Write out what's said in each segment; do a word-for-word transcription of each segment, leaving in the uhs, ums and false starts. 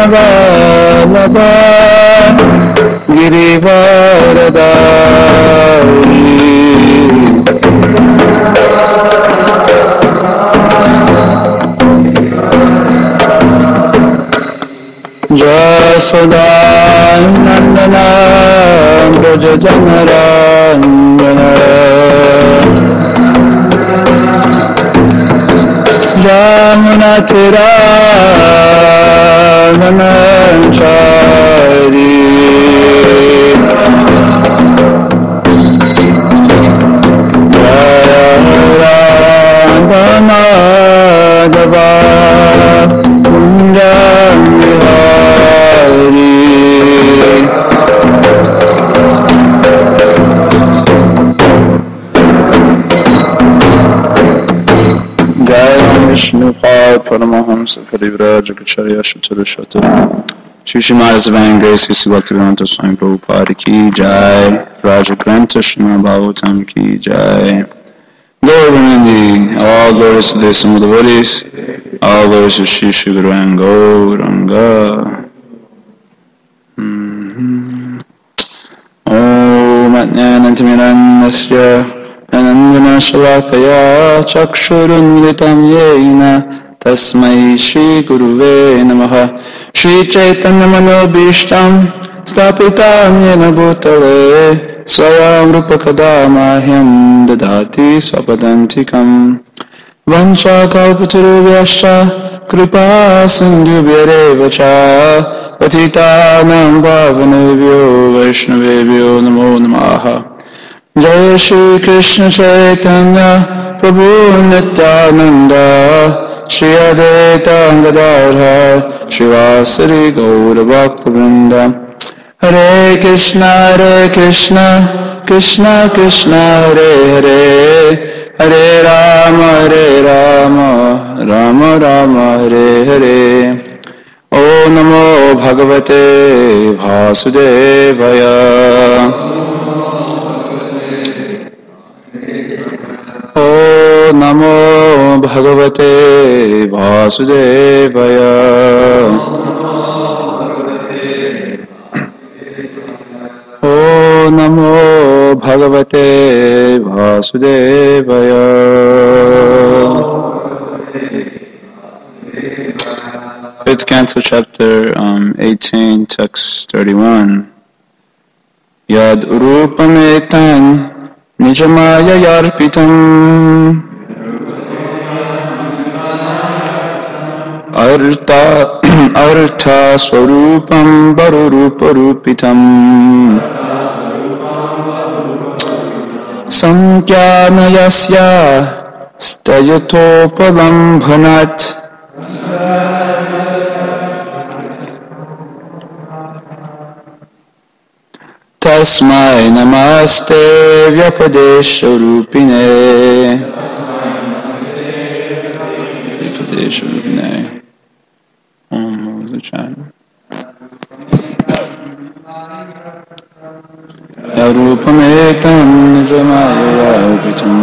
Vallabha Girivaradari Jasodanandana Brajajanarandana Yamunatira Mananchari Jaya Radhamadava Kunjam Vihari Jaya Vishnu Pad Paramahamsa Parivraj Acharya Shaturashata Shri Srimad Divine Grace Sri Bhaktivedanta Swami Prabhupada Ki Jai Raja Granta Srimad Bhagavatam Ki Jai Gaurvanandi, all glories to the Srimad devotees, all glories to Shri Shri Guru and Gauranga. Om Atnanantimirannasya Anandana Shalakaya Chakshurunmilitam Yena Tasmai Shri Guruve Namaha Shri Chaitanya Manobhishtam Stapitam Yena Bhutale Swayam Rupa Kadamahyam Dadati Swapadantikam Vancha Kalpatarubhyascha Kripa Sindhubhyarevacha Patitanam Bhavanebhyo Vaishnavebhyo Namo Namaha Jai Shri Krishna Chaitanya Prabhu Nityananda Shri Advaita Gadadhar Shivasari Gaura Bhaktivinoda Hare Krishna Hare Krishna Krishna Krishna Hare Hare Hare Rama Hare Rama Rama Rama Hare Hare O Namo Bhagavate Vasudevaya O Namo Bhagavate Vasudevaya O Namo Bhagavate Vasudevaya Fifth Canto, Chapter um, eighteen, Text thirty-one. Yad Rupametan Nijamaya Yarpitam Artha Artha Swarupam Baruruparupitam Sankyanayasya Stayatopalambhanat Tasmai Namaste Vyapadesha Rupine Vyapadesha Rupine Um, what was the chant? Yarupametam Nijamaya Yarpitam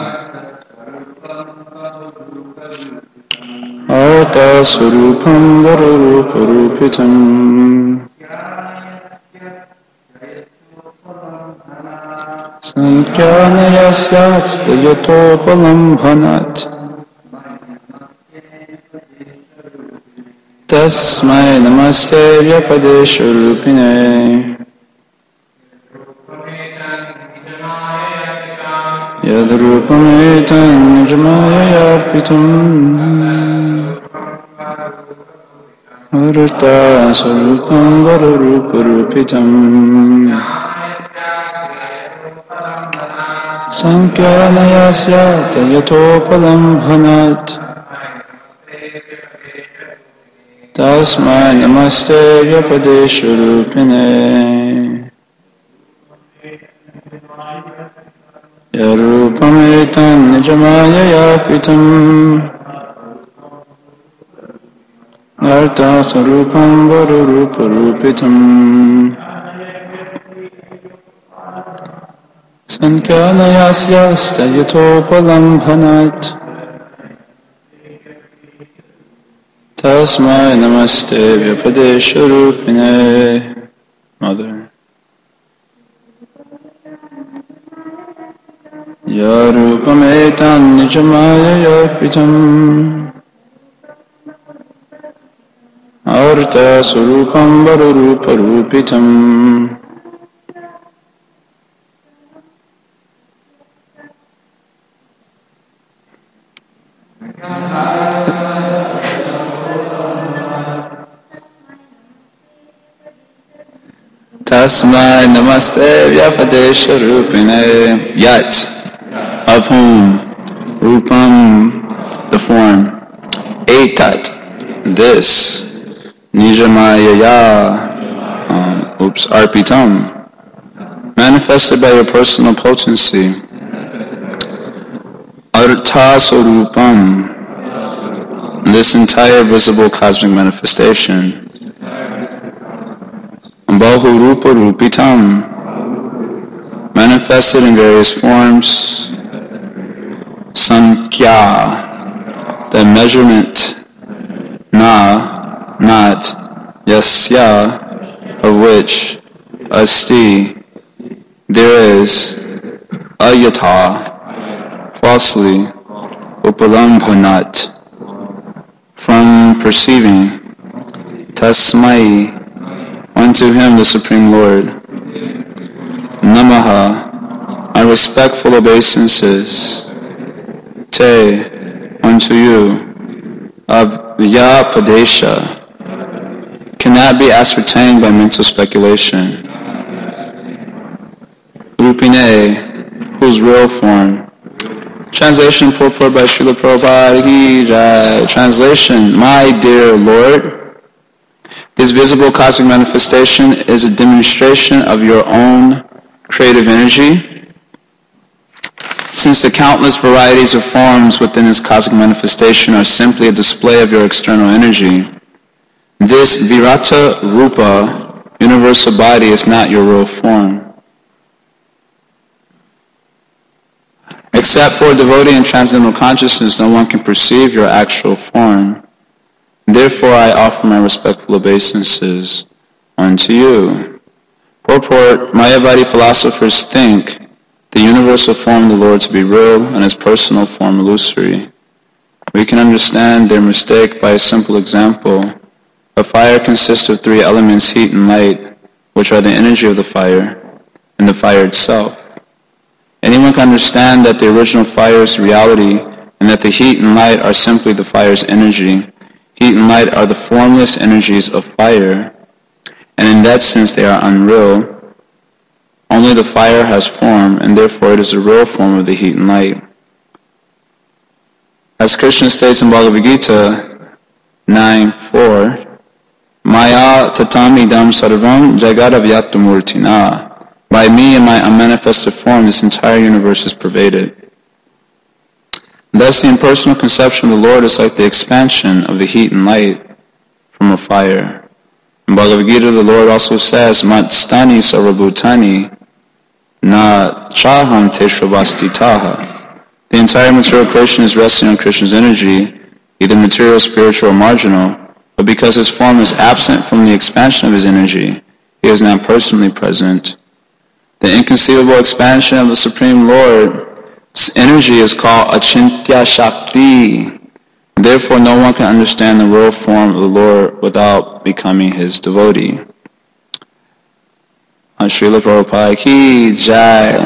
Artha Swarupam Varuruparupitam Sankyanayasyastayato-palambhanat Tasmai Namaste Vyapadesha Rupine Yadrupametan Nijamaya Yarpitam Artha Swarupam Varuruparupitam Sankyanayasya Tayato-palambhanat Tasmai Namaste Vyapadesha Rupine Yarupametam Nijamaya Yarpitam Artha Swarupam Varuruparupitam Sankyanayasya Stayato-palambhanat Tasmai namaste Vyapadesharupine. Mother. Yarupametan nijamaya yarpitam Arta surupam varuruparupitam. Tasmai namaste Vyapadesharupine. Yat, of whom, Rupam, the form, Etat, this, Nijamaya, um, oops, Arpitam, manifested by your personal potency, Artha Sorupam, this entire visible cosmic manifestation, Bahurupa Rupitam, manifested in various forms, Sankhya, the measurement, Na, not, Yasya, of which, Asti, there is, Ayatha, falsely, Upalambhanat, from perceiving, Tasmai, unto him the Supreme Lord, Namaha, my respectful obeisances, Te, unto you, Avyapadesha, cannot be ascertained by mental speculation. Rupine, whose real form. Translation purport by Srila Prabhupada Ki Jai. Translation, my dear Lord, this visible cosmic manifestation is a demonstration of your own creative energy. Since the countless varieties of forms within this cosmic manifestation are simply a display of your external energy, this Virata Rupa, universal body, is not your real form. Except for a devotee in transcendental consciousness, no one can perceive your actual form. Therefore, I offer my respectful obeisances unto you. Purport, Mayavadi philosophers think the universal form of the Lord to be real and his personal form illusory. We can understand their mistake by a simple example. A fire consists of three elements, heat and light, which are the energy of the fire, and the fire itself. Anyone can understand that the original fire is reality, and that the heat and light are simply the fire's energy. Heat and light are the formless energies of fire, and in that sense they are unreal. Only the fire has form, and therefore it is the real form of the heat and light. As Krishna states in Bhagavad Gita nine four, Maya tatamidam sarvam jagadavyatamurtina. By me and my unmanifested form, this entire universe is pervaded. Thus, the impersonal conception of the Lord is like the expansion of the heat and light from a fire. In Bhagavad Gita, the Lord also says, Matstani sarvabhutani na chaham teshrabastitaha. The entire material creation is resting on Krishna's energy, either material, spiritual, or marginal, but because his form is absent from the expansion of his energy, he is not personally present. The inconceivable expansion of the Supreme Lord's energy is called Achintya Shakti. Therefore, no one can understand the real form of the Lord without becoming his devotee. Srila Prabhupada Ki Jai.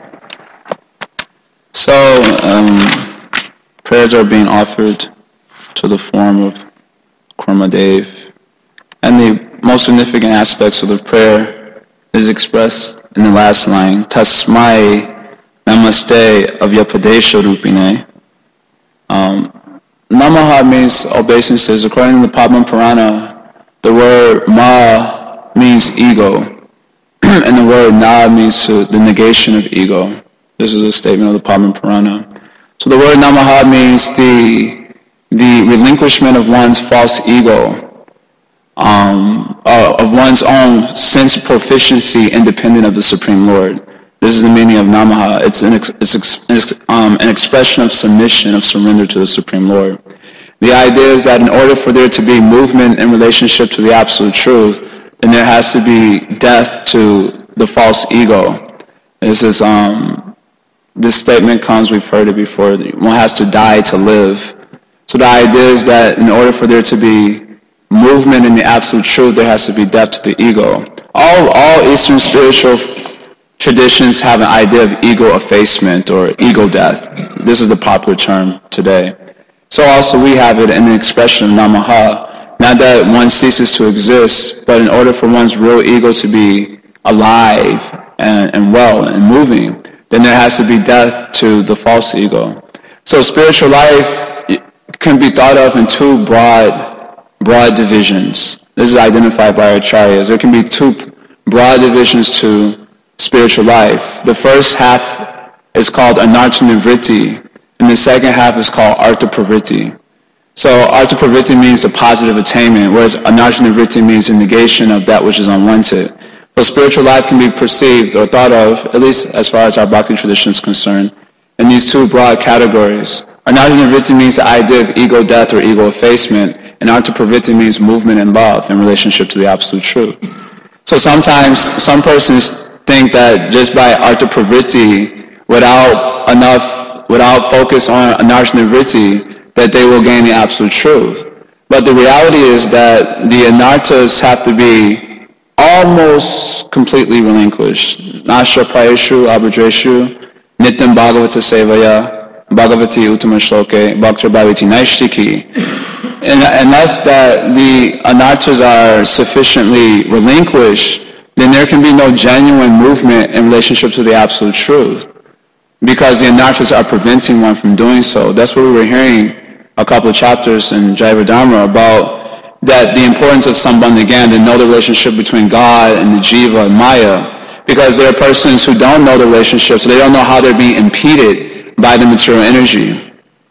So, um, prayers are being offered to the form of Kurmadev. And the most significant aspects of the prayer is expressed in the last line, Tasmai Namaste Avyapadesha Rupine. Um, Namaha means obeisances. According to the Padma Purana, the word Ma means ego, and the word Na means to the negation of ego. This is a statement of the Padma Purana. So the word Namaha means the, the relinquishment of one's false ego, um, uh, of one's own sense proficiency independent of the Supreme Lord. This is the meaning of Namaha. It's an, ex, it's ex, um, an expression of submission, of surrender to the Supreme Lord. The idea is that in order for there to be movement in relationship to the absolute truth, then there has to be death to the false ego. This is um, this statement comes, we've heard it before, one has to die to live. So the idea is that in order for there to be movement in the absolute truth, there has to be death to the ego. All, all Eastern spiritual traditions have an idea of ego effacement or ego death. This is the popular term today. So also we have it in the expression of Namaha, not that one ceases to exist, but in order for one's real ego to be alive and, and well and moving, then there has to be death to the false ego. So spiritual life can be thought of in two broad, broad divisions. This is identified by acharyas. There can be two broad divisions to spiritual life. The first half is called anartha-nivritti, and the second half is called artha-pravritti. So artha-pravritti means the positive attainment, whereas anartha-nivritti means the negation of that which is unwanted. So spiritual life can be perceived or thought of, at least as far as our bhakti tradition is concerned, in these two broad categories. Anartha-nivritti means the idea of ego death or ego effacement, and artha-pravritti means movement and love in relationship to the absolute truth. So sometimes some persons think that just by artha-pravritti, without enough, without focus on anartha-nivritti, that they will gain the absolute truth. But the reality is that the anarthas have to be almost completely relinquished. Nashra prayeshu abhadreshu nityam bhagavata sevaya bhagavati uttama shloke bhakta bhaviti naishtiki. And unless that the anarthas are sufficiently relinquished, then there can be no genuine movement in relationship to the absolute truth, because the anarthas are preventing one from doing so. That's what we were hearing a couple of chapters in Jaiva Dharma about, that the importance of Sambandha Gyan, to know the relationship between God and the Jiva and Maya, because there are persons who don't know the relationship, so they don't know how they're being impeded by the material energy.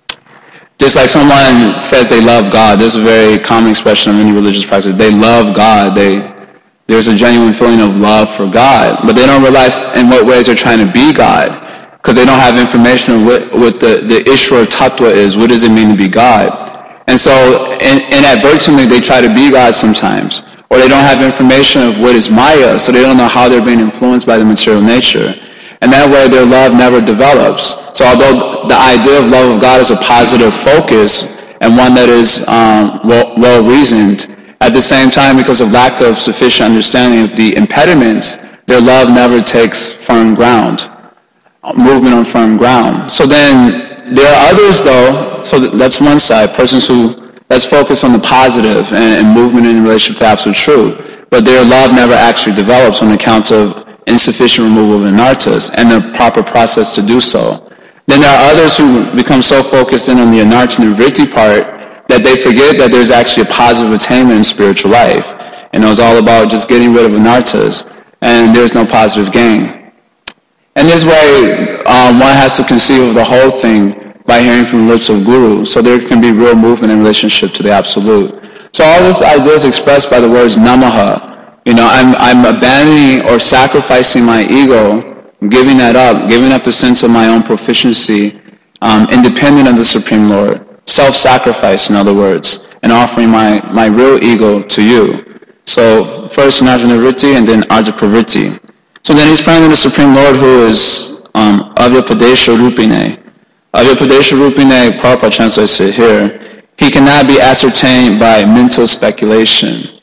Just like someone says they love God, this is a very common expression of any religious practice. They love God, they there's a genuine feeling of love for God, but they don't realize in what ways they're trying to be God, because they don't have information of what, what the, the Ishwar Tattva is, what does it mean to be God. And so in, inadvertently they try to be God sometimes, or they don't have information of what is Maya, so they don't know how they're being influenced by the material nature. And that way their love never develops. So although the idea of love of God is a positive focus and one that is um, well, well-reasoned, at the same time, because of lack of sufficient understanding of the impediments, their love never takes firm ground, movement on firm ground. So then there are others though, so that's one side, persons who, let's focus on the positive and, and movement in relation to absolute truth, but their love never actually develops on account of insufficient removal of anarthas and the proper process to do so. Then there are others who become so focused in on the anartha-nivritti part that they forget that there's actually a positive attainment in spiritual life. And it was all about just getting rid of anarthas, and there's no positive gain. And this way, um, one has to conceive of the whole thing by hearing from the lips of Guru, so there can be real movement in relationship to the Absolute. So all this idea is expressed by the words Namaha. You know, I'm, I'm abandoning or sacrificing my ego, giving that up, giving up the sense of my own proficiency, um, independent of the Supreme Lord. Self-sacrifice, in other words, and offering my, my real ego to you. So first anartha-nivritti and then artha-pravritti. So then he's praying to the Supreme Lord, who is um, Avyapadesha Rupine. Avyapadesha Rupine, Prabhupada translates it here. He cannot be ascertained by mental speculation.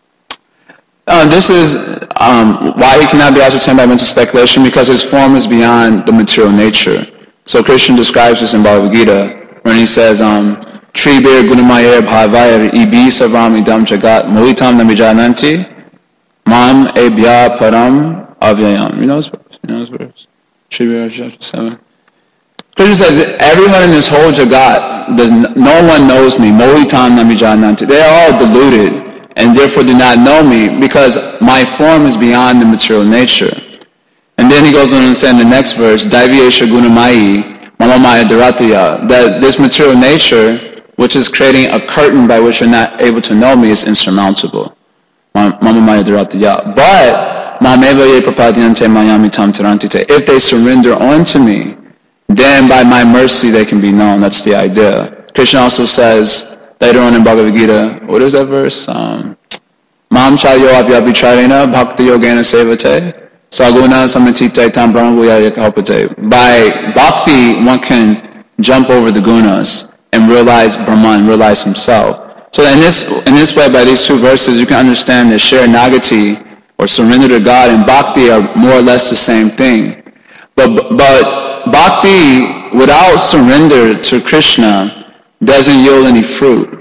Uh, this is um, why he cannot be ascertained by mental speculation, because his form is beyond the material nature. So Krishna describes this in Bhagavad Gita, when he says, um, Tribir Gunamayer Bhavayar Ibi Savam Idam Jagat Mohitam Namijananti Mam Ebya Param Avyayam. You know this verse? You know this verse? Tribir chapter seven. Krishna says, everyone in this whole Jagat, does n- no one knows me. Mohitam Namijananti. They are all deluded and therefore do not know me, because my form is beyond the material nature. And then he goes on and says in the next verse, Daiviyesha Gunamayi Mama Maya Dharatya, that this material nature, which is creating a curtain by which you're not able to know me, is insurmountable. Mama Maya Dharatya. But Mameva Ye Prapadyante Mayami Tam Tarantite. If they surrender onto me, then by my mercy they can be known. That's the idea. Krishna also says later on in Bhagavad Gita, what is that verse? Um, Mam chayo avyabhicharena bhakti yogena sevate saguna samatita tam brahmabhuyaya kalpate. By bhakti, one can jump over the gunas and realize Brahman, realize himself. So in this in this way, by these two verses, you can understand that Sharanagati, or surrender to God, and bhakti are more or less the same thing. But but bhakti without surrender to Krishna doesn't yield any fruit.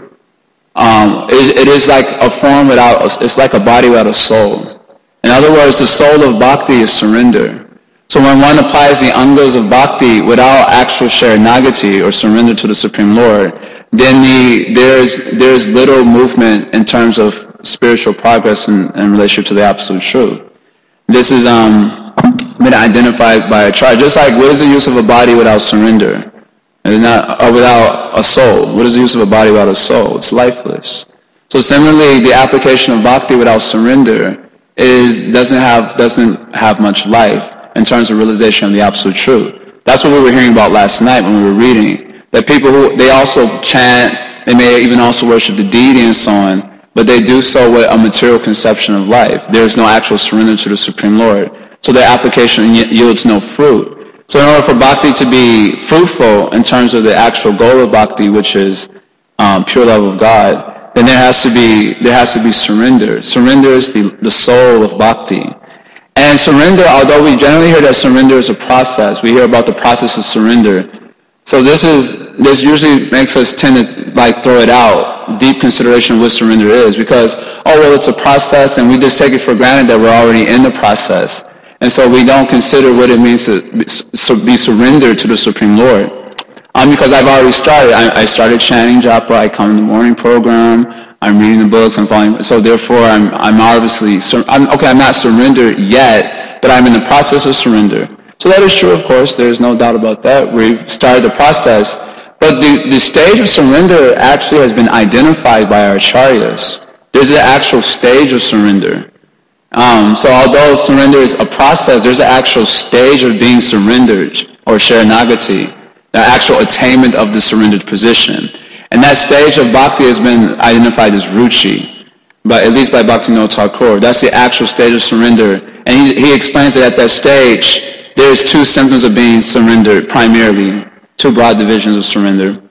Um, it, it is like a form without, it's like a body without a soul. In other words, the soul of bhakti is surrender. So when one applies the angas of bhakti without actual sharanagati or surrender to the Supreme Lord, then the, there's there's little movement in terms of spiritual progress in, in relationship to the absolute truth. This is um, been identified by a chart. Just like, what is the use of a body without surrender? And not, or without a soul. What is the use of a body without a soul? It's lifeless. So similarly, the application of bhakti without surrender is doesn't have doesn't have much life in terms of realization of the absolute truth. That's what we were hearing about last night when we were reading. That people who, they also chant, they may even also worship the deity and so on, but they do so with a material conception of life. There is no actual surrender to the Supreme Lord. So their application yields no fruit. So in order for bhakti to be fruitful in terms of the actual goal of bhakti, which is um, pure love of God, then there has to be there has to be surrender. Surrender is the, the soul of bhakti. And surrender, although we generally hear that surrender is a process, we hear about the process of surrender. So this is this usually makes us tend to like throw it out, deep consideration of what surrender is, because, oh well, it's a process and we just take it for granted that we're already in the process. And so we don't consider what it means to be surrendered to the Supreme Lord. Um, because I've already started. I, I started chanting japa, I come in the morning program, I'm reading the books, I'm following, so therefore I'm I'm obviously, I'm, okay, I'm not surrendered yet, but I'm in the process of surrender. So that is true, of course, there's no doubt about that. We've started the process. But the, the stage of surrender actually has been identified by our acharyas. There's an actual stage of surrender. Um, so although surrender is a process, there's an actual stage of being surrendered, or sharanagati, the actual attainment of the surrendered position. And that stage of bhakti has been identified as ruchi, but at least by Bhaktivinoda Thakur. That's the actual stage of surrender. And he, he explains that at that stage, there's two symptoms of being surrendered, primarily, two broad divisions of surrender.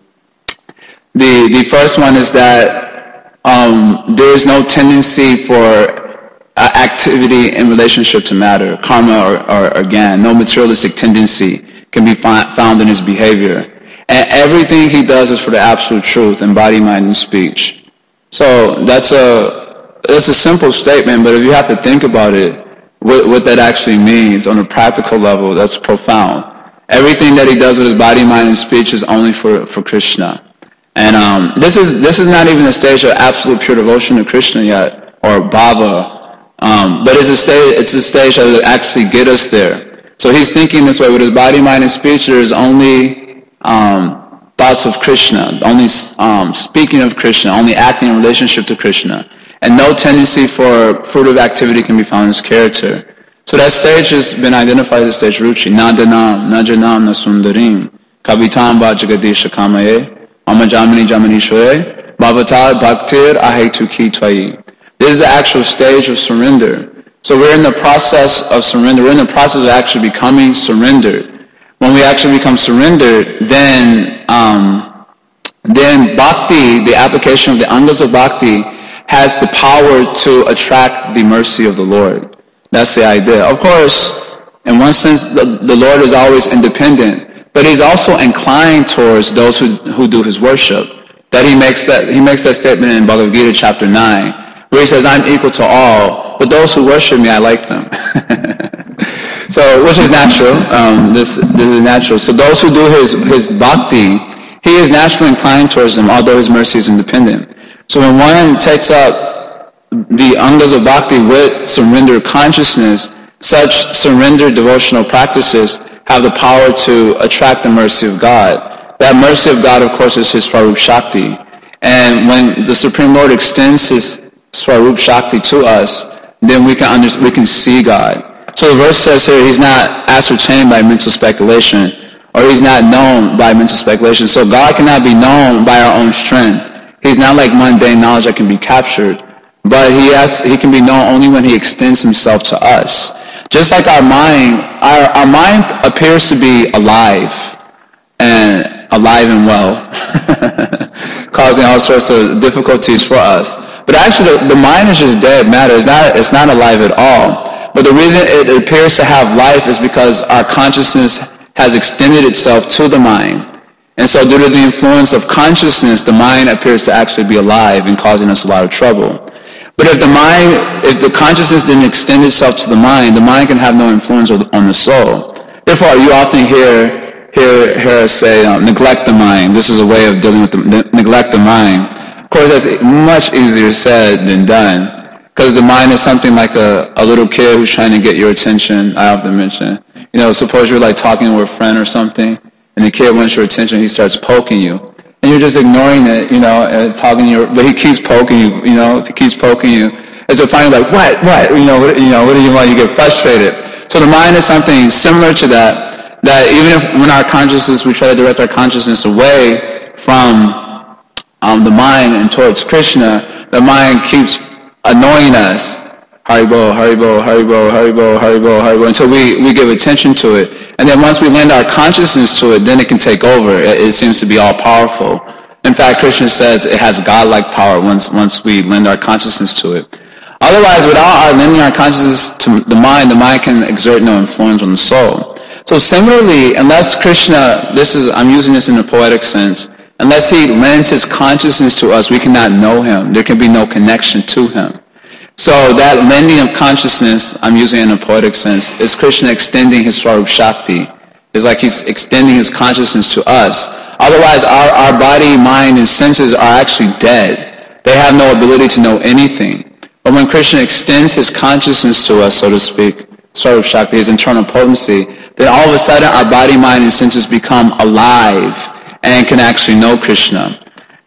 The, the first one is that um, there is no tendency for Uh, activity in relationship to matter, karma or, or, or gyan. No materialistic tendency can be fi- found in his behavior. And everything he does is for the absolute truth in body, mind, and speech. So that's a, that's a simple statement, but if you have to think about it, what, what that actually means on a practical level, that's profound. Everything that he does with his body, mind, and speech is only for, for Krishna. And um, this is this is not even a stage of absolute pure devotion to Krishna yet, or bhava. Um, but it's a stage, it's a stage that will actually get us there. So he's thinking this way, with his body, mind, and speech, there's only um, thoughts of Krishna, only um, speaking of Krishna, only acting in relationship to Krishna. And no tendency for fruitive activity can be found in his character. So that stage has been identified as stage ruchi. Na danam, na janam, na sundarim, kavitam ba jagadisha kamaye, mama jamini jamini shoye, bhavatar bhaktir ahetu ki twayi. This is the actual stage of surrender. So we're in the process of surrender. We're in the process of actually becoming surrendered. When we actually become surrendered, then um, then bhakti, the application of the angas of bhakti, has the power to attract the mercy of the Lord. That's the idea. Of course, in one sense, the, the Lord is always independent, but he's also inclined towards those who, who do his worship. That he makes that he makes that statement in Bhagavad Gita chapter nine. Where he says, I'm equal to all, but those who worship me, I like them. So, which is natural. Um, this this is natural. So those who do his, his bhakti, he is naturally inclined towards them, although his mercy is independent. So when one takes up the angas of bhakti with surrendered consciousness, such surrendered devotional practices have the power to attract the mercy of God. That mercy of God, of course, is his Swarup Shakti. And when the Supreme Lord extends his Swarup Shakti to us, then we can under, we can see God. So the verse says here, he's not ascertained by mental speculation or he's not known by mental speculation. So God cannot be known by our own strength. He's not like mundane knowledge that can be captured, but he has, he can be known only when he extends himself to us. Just like our mind, our, our mind appears to be alive, and alive and well, causing all sorts of difficulties for us. But actually, the, the mind is just dead matter. It's not, it's not alive at all. But the reason it appears to have life is because our consciousness has extended itself to the mind. And so due to the influence of consciousness, the mind appears to actually be alive and causing us a lot of trouble. But if the mind, if the consciousness didn't extend itself to the mind, the mind can have no influence on the soul. Therefore, you often hear, hear, hear us say, um, neglect the mind. This is a way of dealing with the, ne- neglect the mind. Of course, that's much easier said than done. Because the mind is something like a, a little kid who's trying to get your attention, I often mention. You know, suppose you're like talking with a friend or something, and the kid wants your attention, he starts poking you. And you're just ignoring it, you know, and talking to you, but he keeps poking you, you know, he keeps poking you. And so finally like, what, what, you know, what, you know, what do you want? You get frustrated. So the mind is something similar to that, that even if when our consciousness, we try to direct our consciousness away from um, the mind and towards Krishna, the mind keeps annoying us. Haribo, Haribo, Haribo, Haribo, Haribo, Haribo, until we, we give attention to it. And then once we lend our consciousness to it, then it can take over. It, it seems to be all powerful. In fact, Krishna says it has godlike power once, once we lend our consciousness to it. Otherwise, without our lending our consciousness to the mind, the mind can exert no influence on the soul. So similarly, unless Krishna, this is, I'm using this in a poetic sense, unless he lends his consciousness to us, we cannot know him. There can be no connection to him. So that lending of consciousness, I'm using it in a poetic sense, is Krishna extending his Swarup Shakti. It's like he's extending his consciousness to us. Otherwise, our, our body, mind, and senses are actually dead. They have no ability to know anything. But when Krishna extends his consciousness to us, so to speak, Swarup Shakti, his internal potency, then all of a sudden our body, mind, and senses become alive and can actually know Krishna.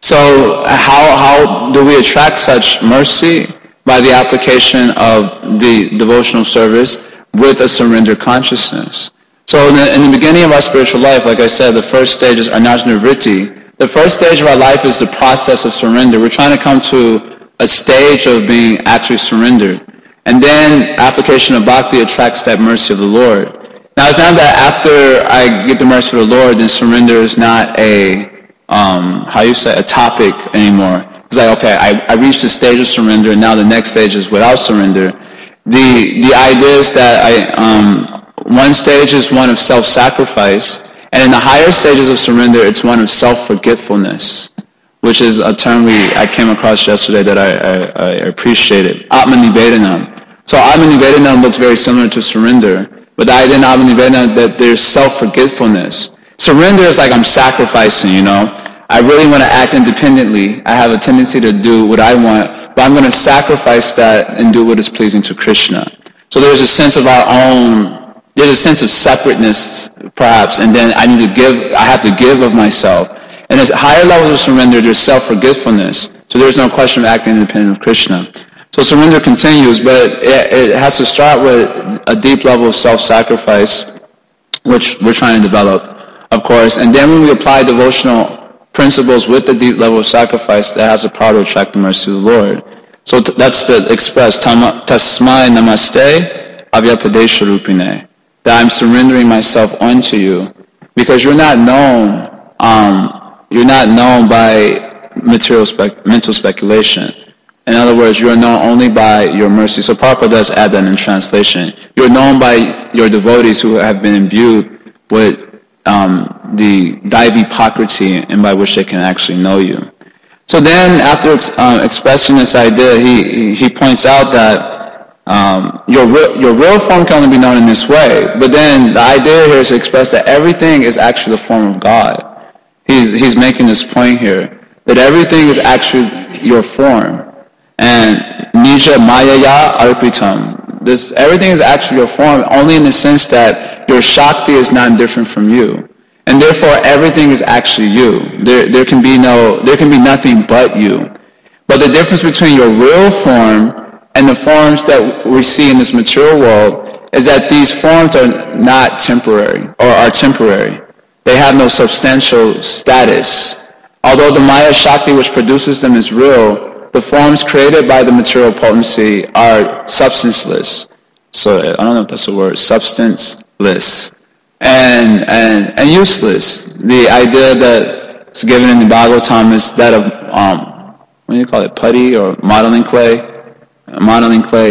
So how, how do we attract such mercy? By the application of the devotional service with a surrendered consciousness. So in the, in the beginning of our spiritual life, like I said, the first stage is anajna vritti. The first stage of our life is the process of surrender. We're trying to come to a stage of being actually surrendered. And then application of bhakti attracts that mercy of the Lord. Now it's not that after I get the mercy of the Lord, then surrender is not a, um, how you say, a topic anymore. It's like, okay, I, I reached the stage of surrender, and now the next stage is without surrender. The the idea is that I um, one stage is one of self-sacrifice, and in the higher stages of surrender, it's one of self-forgetfulness, which is a term we I came across yesterday that I, I, I appreciated. Atmanivedanam. So Atmanivedanam looks very similar to surrender, but the idea in Atmanivedanam that there's self-forgetfulness. Surrender is like I'm sacrificing, you know. I really want to act independently. I have a tendency to do what I want, but I'm going to sacrifice that and do what is pleasing to Krishna. So there's a sense of our own, there's a sense of separateness, perhaps, and then I need to give, I have to give of myself. And at higher levels of surrender, there's self-forgetfulness. So there's no question of acting independent of Krishna. So surrender continues, but it, it has to start with a deep level of self-sacrifice, which we're trying to develop, of course. And then when we apply devotional principles with the deep level of sacrifice, that has the power to attract the mercy of the Lord. So t- that's the express tasmai namaste avyapadesha rupine, that I'm surrendering myself unto you, because you're not known. Um, you're not known by material spec- mental speculation. In other words, you are known only by your mercy. So Prabhupada does add that in translation. You're known by your devotees who have been imbued with Um, the Daivipakriti, and by which they can actually know you. So then, after uh, expressing this idea, he he points out that um, your your real form can only be known in this way. But then the idea here is to express that everything is actually the form of God. He's he's making this point here that everything is actually your form, and nija mayaya arpitam. This everything is actually your form, only in the sense that your Shakti is not different from you. And therefore everything is actually you. There there can be no there can be nothing but you. But the difference between your real form and the forms that we see in this material world is that these forms are not temporary, or are temporary. They have no substantial status. Although the Maya Shakti which produces them is real, the forms created by the material potency are substanceless. So I don't know if that's a word, substanceless. And, and, and useless. The idea that is given in the Bhagavatam is that of, um, what do you call it, putty or modeling clay? Modeling clay.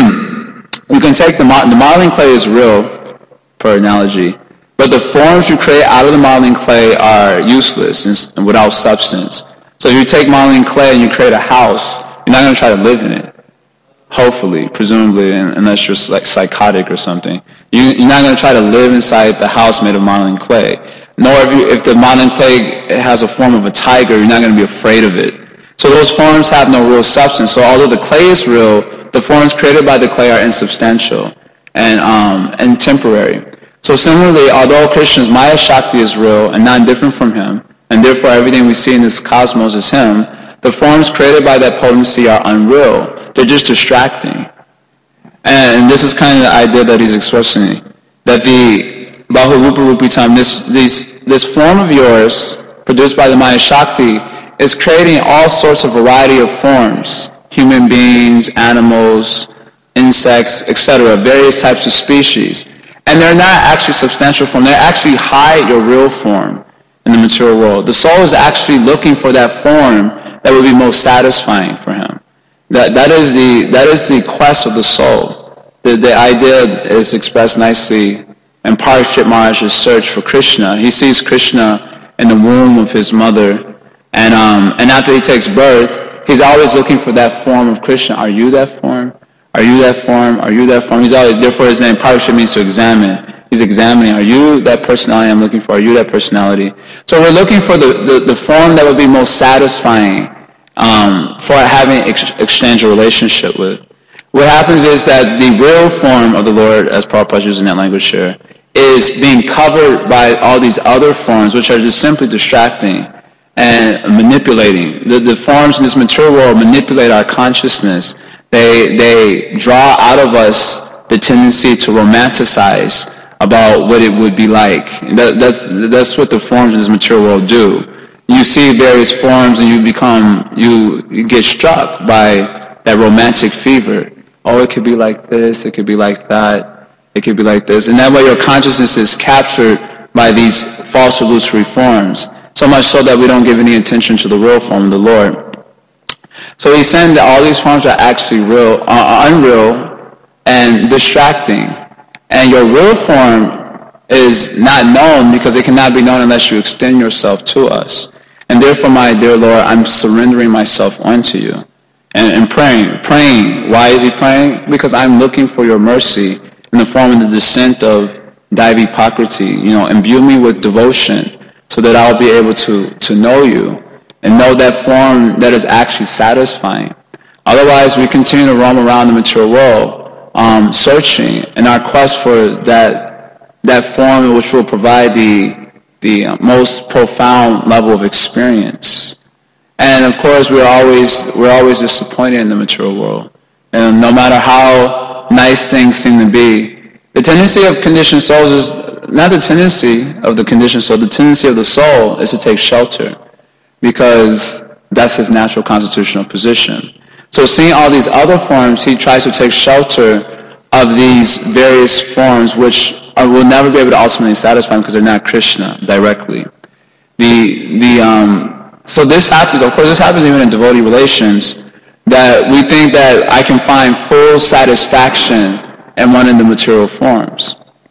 You can take the, the modeling clay is real, per analogy, but the forms you create out of the modeling clay are useless and without substance. So if you take modeling clay and you create a house, you're not going to try to live in it. Hopefully, presumably, unless you're like psychotic or something. You, you're not going to try to live inside the house made of modeling clay. Nor if, you, if the modeling clay has a form of a tiger, you're not going to be afraid of it. So those forms have no real substance. So although the clay is real, the forms created by the clay are insubstantial and, um, and temporary. So similarly, although Krishna's Maya Shakti is real and not different from him, and therefore everything we see in this cosmos is him, the forms created by that potency are unreal. They're just distracting. And this is kind of the idea that he's expressing, that the Bahurupa Rupitam, this, this, this form of yours, produced by the Maya Shakti, is creating all sorts of variety of forms, human beings, animals, insects, et cetera, various types of species. And they're not actually substantial form, they actually hide your real form in the material world. The soul is actually looking for that form that would be most satisfying for him. That, that, is the, that is the quest of the soul. The, the idea is expressed nicely in Parikshit Maharaj's search for Krishna. He sees Krishna in the womb of his mother, and, um, and after he takes birth, he's always looking for that form of Krishna. Are you that form? Are you that form? Are you that form? He's always, therefore his name Parikshit means to examine. He's examining, are you that personality I'm looking for? Are you that personality? So we're looking for the, the, the form that would be most satisfying um, for having ex- exchange a relationship with. What happens is that the real form of the Lord, as Prabhupada is using that language here, is being covered by all these other forms which are just simply distracting and manipulating. The, the forms in this material world manipulate our consciousness. They, they draw out of us the tendency to romanticize about what it would be like. That, that's, that's what the forms of this material world do. You see various forms and you become, you, you get struck by that romantic fever. Oh, it could be like this, it could be like that, it could be like this. And that way your consciousness is captured by these false illusory forms, so much so that we don't give any attention to the real form of the Lord. So he's saying that all these forms are actually real, are unreal and distracting. And your real form is not known because it cannot be known unless you extend yourself to us. And therefore, my dear Lord, I'm surrendering myself unto you. And, and praying, praying. Why is he praying? Because I'm looking for your mercy in the form of the descent of Daivipakriti. You know, imbue me with devotion so that I'll be able to, to know you and know that form that is actually satisfying. Otherwise, we continue to roam around the material world, Um, searching in our quest for that that form which will provide the the most profound level of experience. And of course, we're always we're always disappointed in the material world. And no matter how nice things seem to be, the tendency of conditioned souls is not the tendency of the conditioned soul. The tendency of the soul is to take shelter, because that's his natural constitutional position. So seeing all these other forms, he tries to take shelter of these various forms which are, will never be able to ultimately satisfy him because they're not Krishna directly. The, the, um, so this happens, of course this happens even in devotee relations, that we think that I can find full satisfaction in one of the material forms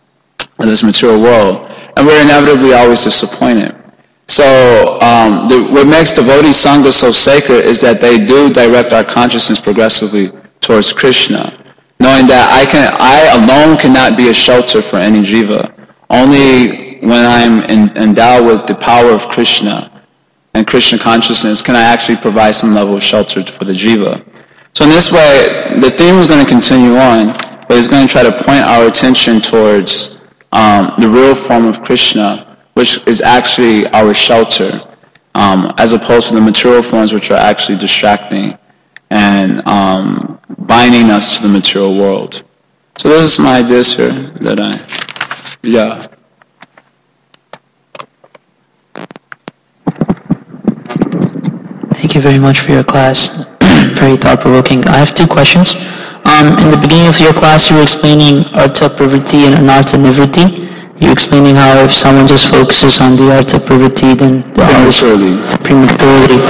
of this material world. And we're inevitably always disappointed. So um, the, what makes devotee sangha so sacred is that they do direct our consciousness progressively towards Krishna, knowing that I can, I alone cannot be a shelter for any jiva. Only when I'm in, endowed with the power of Krishna and Krishna consciousness can I actually provide some level of shelter for the jiva. So in this way, the theme is going to continue on, but it's going to try to point our attention towards um, the real form of Krishna, which is actually our shelter, um, as opposed to the material forms which are actually distracting and um, binding us to the material world. So those are some ideas here that I, yeah. Thank you very much for your class. Very thought-provoking. I have two questions. Um, in the beginning of your class, you were explaining Artha Pravritti and Anartha Nivritti. You were explaining how if someone just focuses on the Artha Pravritti, then the prematurely. prematurely.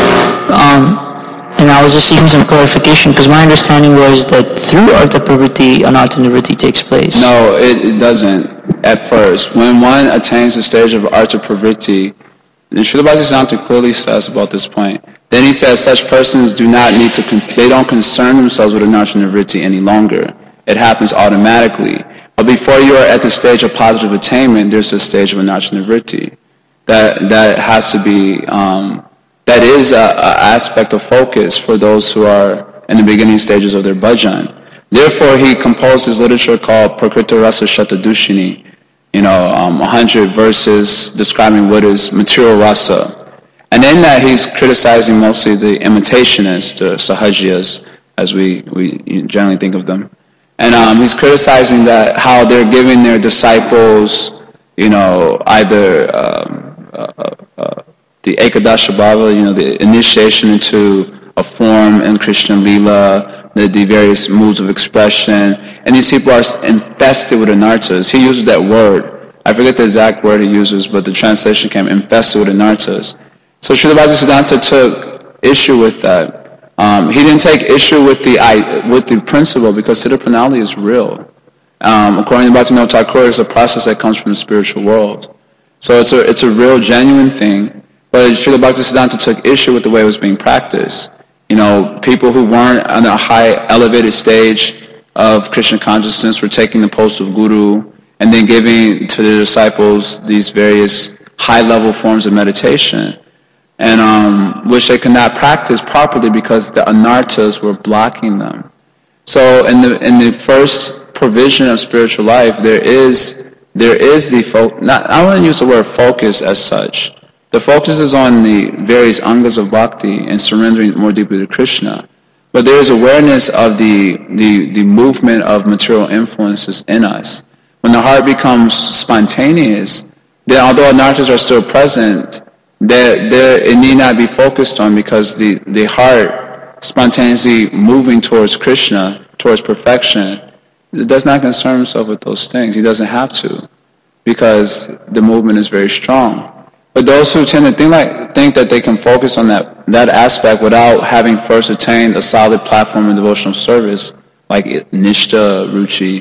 Um, and I was just seeking some clarification because my understanding was that through Artha Pravritti, Anartha Nivritti takes place. No, it, it doesn't at first. When one attains the stage of Artha Pravritti, and Srila Bhaktisiddhanta clearly says about this point, then he says such persons do not need to, con- they don't concern themselves with Anartha Nivritti any longer. It happens automatically. But before you are at the stage of positive attainment, there's a stage of Anartha Nivritti. That, that has to be, um, that is an aspect of focus for those who are in the beginning stages of their bhajan. Therefore, he composed his literature called Prakriti Rasa Shatadushini, you know, um, one hundred verses describing what is material rasa. And in that, he's criticizing mostly the imitationists, the sahajiyas, as we, we generally think of them. And um, he's criticizing that how they're giving their disciples, you know, either um, uh, uh, the Ekadasha Bhava, you know, the initiation into a form in Krishna Leela, the, the various modes of expression, and these people are infested with anarthas. He uses that word. I forget the exact word he uses, but the translation came infested with anarthas. So Srila Bhaktisiddhanta took issue with that. Um, he didn't take issue with the with the principle because Siddha Pranali is real. Um, according to Bhaktivinoda Thakur, it's a process that comes from the spiritual world. So it's a it's a real, genuine thing. But Srila Bhaktisiddhanta took issue with the way it was being practiced. You know, people who weren't on a high elevated stage of Krishna consciousness were taking the post of guru and then giving to their disciples these various high-level forms of meditation, and um, which they could not practice properly because the anarthas were blocking them. So in the in the first provision of spiritual life, there is there is the fo- not I don't want to use the word focus as such. The focus is on the various angas of bhakti and surrendering more deeply to Krishna. But there is awareness of the, the, the movement of material influences in us. When the heart becomes spontaneous, then although anarthas are still present, they're, they're, it need not be focused on because the, the heart spontaneously moving towards Krishna, towards perfection, does not concern himself with those things. He doesn't have to because the movement is very strong. But those who tend to think like think that they can focus on that, that aspect without having first attained a solid platform in devotional service, like Nishtha, Ruchi,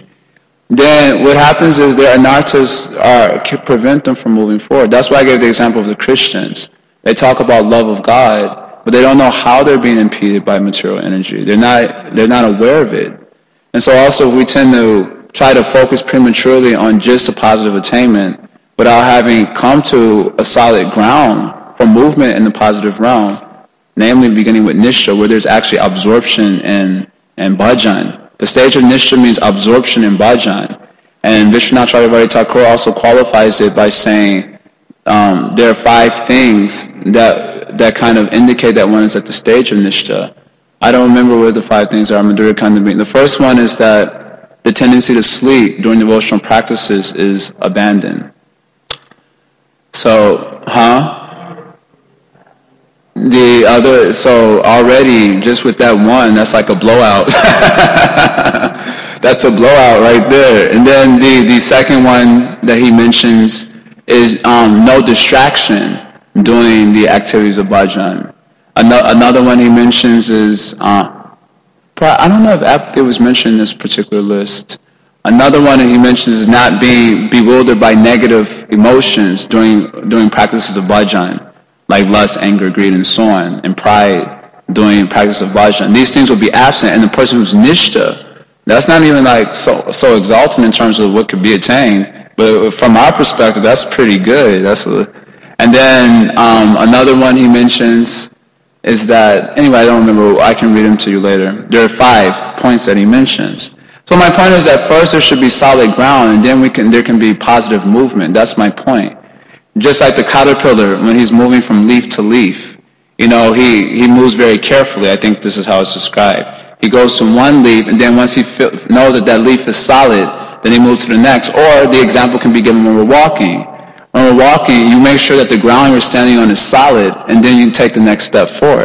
then what happens is their anarthas are, can prevent them from moving forward. That's why I gave the example of the Christians. They talk about love of God, but they don't know how they're being impeded by material energy. They're not, they're not aware of it. And so also we tend to try to focus prematurely on just a positive attainment without having come to a solid ground for movement in the positive realm, namely beginning with Nishtha, where there's actually absorption and, and bhajan. The stage of Nishtha means absorption in bhajan. And Vishwanath Chakravarti Thakur also qualifies it by saying um, there are five things that that kind of indicate that one is at the stage of Nishtha. I don't remember what the five things are. Madhurya Khandamini. The first one is that the tendency to sleep during devotional practices is abandoned. So, huh? The other, so already just with that one, that's like a blowout. That's a blowout right there. And then the, the second one that he mentions is um, no distraction during the activities of bhajan. Another one he mentions is, uh, I don't know if Apathy was mentioned in this particular list. Another one that he mentions is not being bewildered by negative emotions during during practices of bhajan, like lust, anger, greed, and so on, and pride during practice of bhajan. These things will be absent, and the person who's nishtha, that's not even like so so exalted in terms of what could be attained, but from our perspective, that's pretty good. That's a, and then um, another one he mentions is that, anyway, I don't remember, I can read them to you later. There are five points that he mentions. So my point is that first there should be solid ground, and then we can there can be positive movement. That's my point. Just like the caterpillar, when he's moving from leaf to leaf, you know, he, he moves very carefully. I think this is how it's described. He goes from one leaf, and then once he feel, knows that that leaf is solid, then he moves to the next. Or the example can be given when we're walking. When we're walking, you make sure that the ground you're standing on is solid, and then you take the next step forward.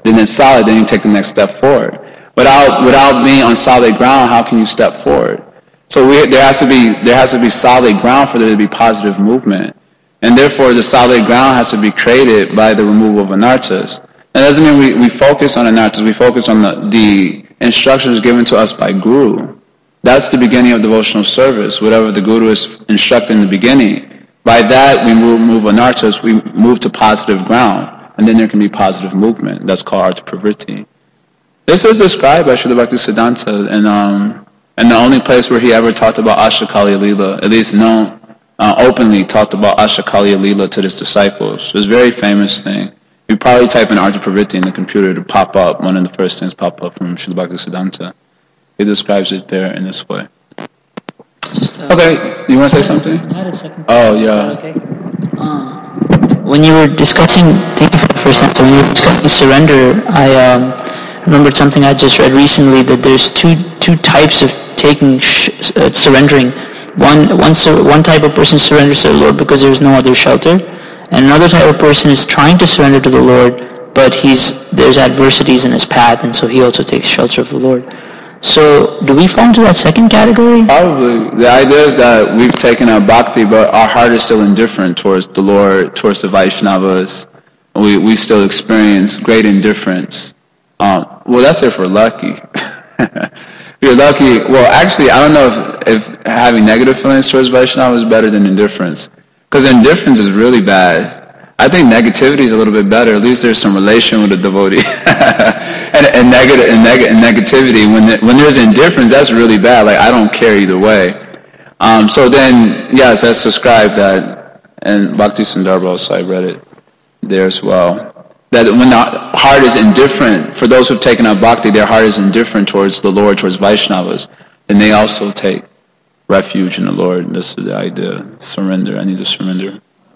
then it's solid, then you take the next step forward. Without without being on solid ground, how can you step forward? So we, there has to be there has to be solid ground for there to be positive movement. And therefore, the solid ground has to be created by the removal of anarthas. That doesn't mean we, we focus on anarthas. We focus on the, the instructions given to us by Guru. That's the beginning of devotional service, whatever the Guru is instructing in the beginning. By that, we remove anarthas, we move to positive ground, and then there can be positive movement. That's called Artha Pravritti. This is described by Srila Bhaktisiddhanta, and, um, and the only place where he ever talked about Ashtakaliya Leela, at least known, Uh, openly talked about Ashtakaliya Leela to his disciples. It was a very famous thing. You probably type in Artha Pravritti in the computer to pop up, one of the first things pop up from Srila Bhaktisiddhanta. He describes it there in this way. Just, uh, okay, you want to say something? I had a second. Oh, yeah. Okay. Um, when you were discussing, thank you for the first answer, when you were discussing surrender, I um, remembered something I just read recently, that there's two two types of taking, sh- uh, surrendering. One, one, one type of person surrenders to the Lord because there is no other shelter, and another type of person is trying to surrender to the Lord, but he's there's adversities in his path, and so he also takes shelter of the Lord. So, do we fall into that second category? Probably. The idea is that we've taken our bhakti, but our heart is still indifferent towards the Lord, towards the Vaishnavas. We we still experience great indifference. Um, well, that's if we're lucky. You're lucky. Well, actually, I don't know if, if having negative feelings towards Vaishnava is better than indifference. Because indifference is really bad. I think negativity is a little bit better. At least there's some relation with the devotee. and, and, negative, and, neg- and negativity, when the, when there's indifference, that's really bad. Like, I don't care either way. Um, so then, yes, that's described that, and Bhakti Sundarbha also, I read it there as well. That when the heart is indifferent, for those who've taken up bhakti, their heart is indifferent towards the Lord, towards Vaishnavas, then they also take refuge in the Lord. This is the idea. Surrender. I need to surrender.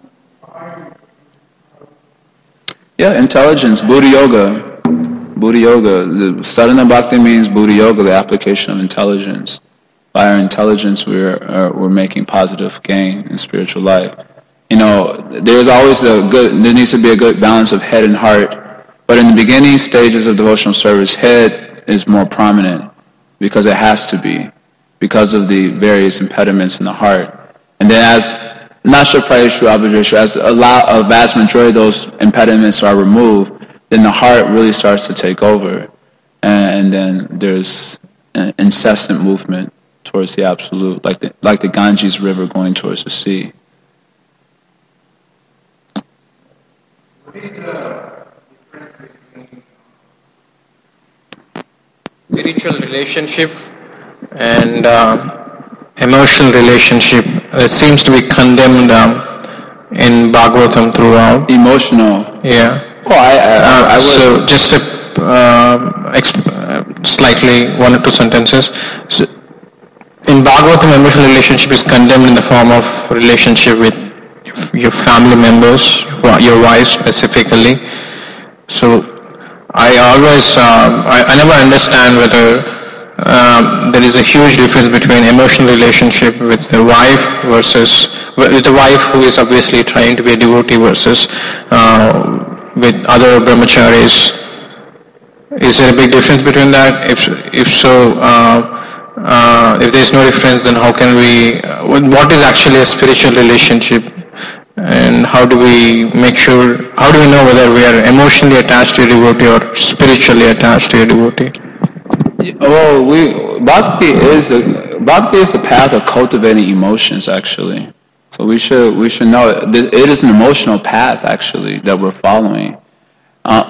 Yeah, intelligence, Buddha Yoga. Buddha Yoga. The sadhana bhakti means Buddha Yoga, the application of intelligence. By our intelligence, we're, uh, we're making positive gain in spiritual life. You know, there's always a good, there needs to be a good balance of head and heart. But in the beginning stages of devotional service, head is more prominent because it has to be, because of the various impediments in the heart. And then as Nasha Prayeshu Abhijayeshu, as a, lot, a vast majority of those impediments are removed, then the heart really starts to take over. And, and then there's an incessant movement towards the absolute, like the, like the Ganges River going towards the sea. What is the difference between spiritual relationship and uh, emotional relationship? It seems to be condemned um, in Bhagavatam throughout. Emotional. Yeah. Well, I, I, uh, I would... So just a, uh, exp- uh, slightly one or two sentences. So in Bhagavatam, emotional relationship is condemned in the form of relationship with your family members, your wife specifically. So I always, um, I, I never understand whether um, there is a huge difference between emotional relationship with the wife versus, with the wife who is obviously trying to be a devotee versus uh, with other brahmacharis. Is there a big difference between that? If, if so, uh, uh, if there is no difference, then how can we, uh, what is actually a spiritual relationship? And how do we make sure, how do we know whether we are emotionally attached to a devotee or spiritually attached to a devotee? Well, we, bhakti is a, bhakti is a path of cultivating emotions, actually. So we should we should know it, it is an emotional path, actually, that we're following. Uh,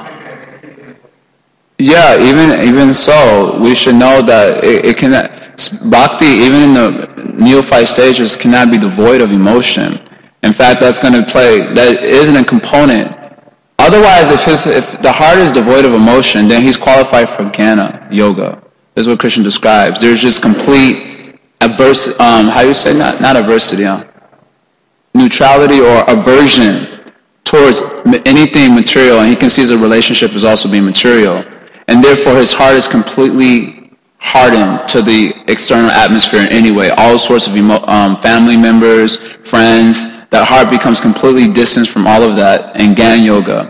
yeah, even even so, we should know that it, it can bhakti, even in the neophyte stages, cannot be devoid of emotion. In fact, that's going to play, that isn't a component. Otherwise, if, his, if the heart is devoid of emotion, then he's qualified for jnana yoga. This is what Krishna describes. There's just complete averse, um, how do you say, not, not adversity, huh? Neutrality or aversion towards anything material, and he considers a relationship as also being material. And therefore, his heart is completely hardened to the external atmosphere in any way. All sorts of emo- um, family members, friends, that heart becomes completely distanced from all of that in Gyan Yoga.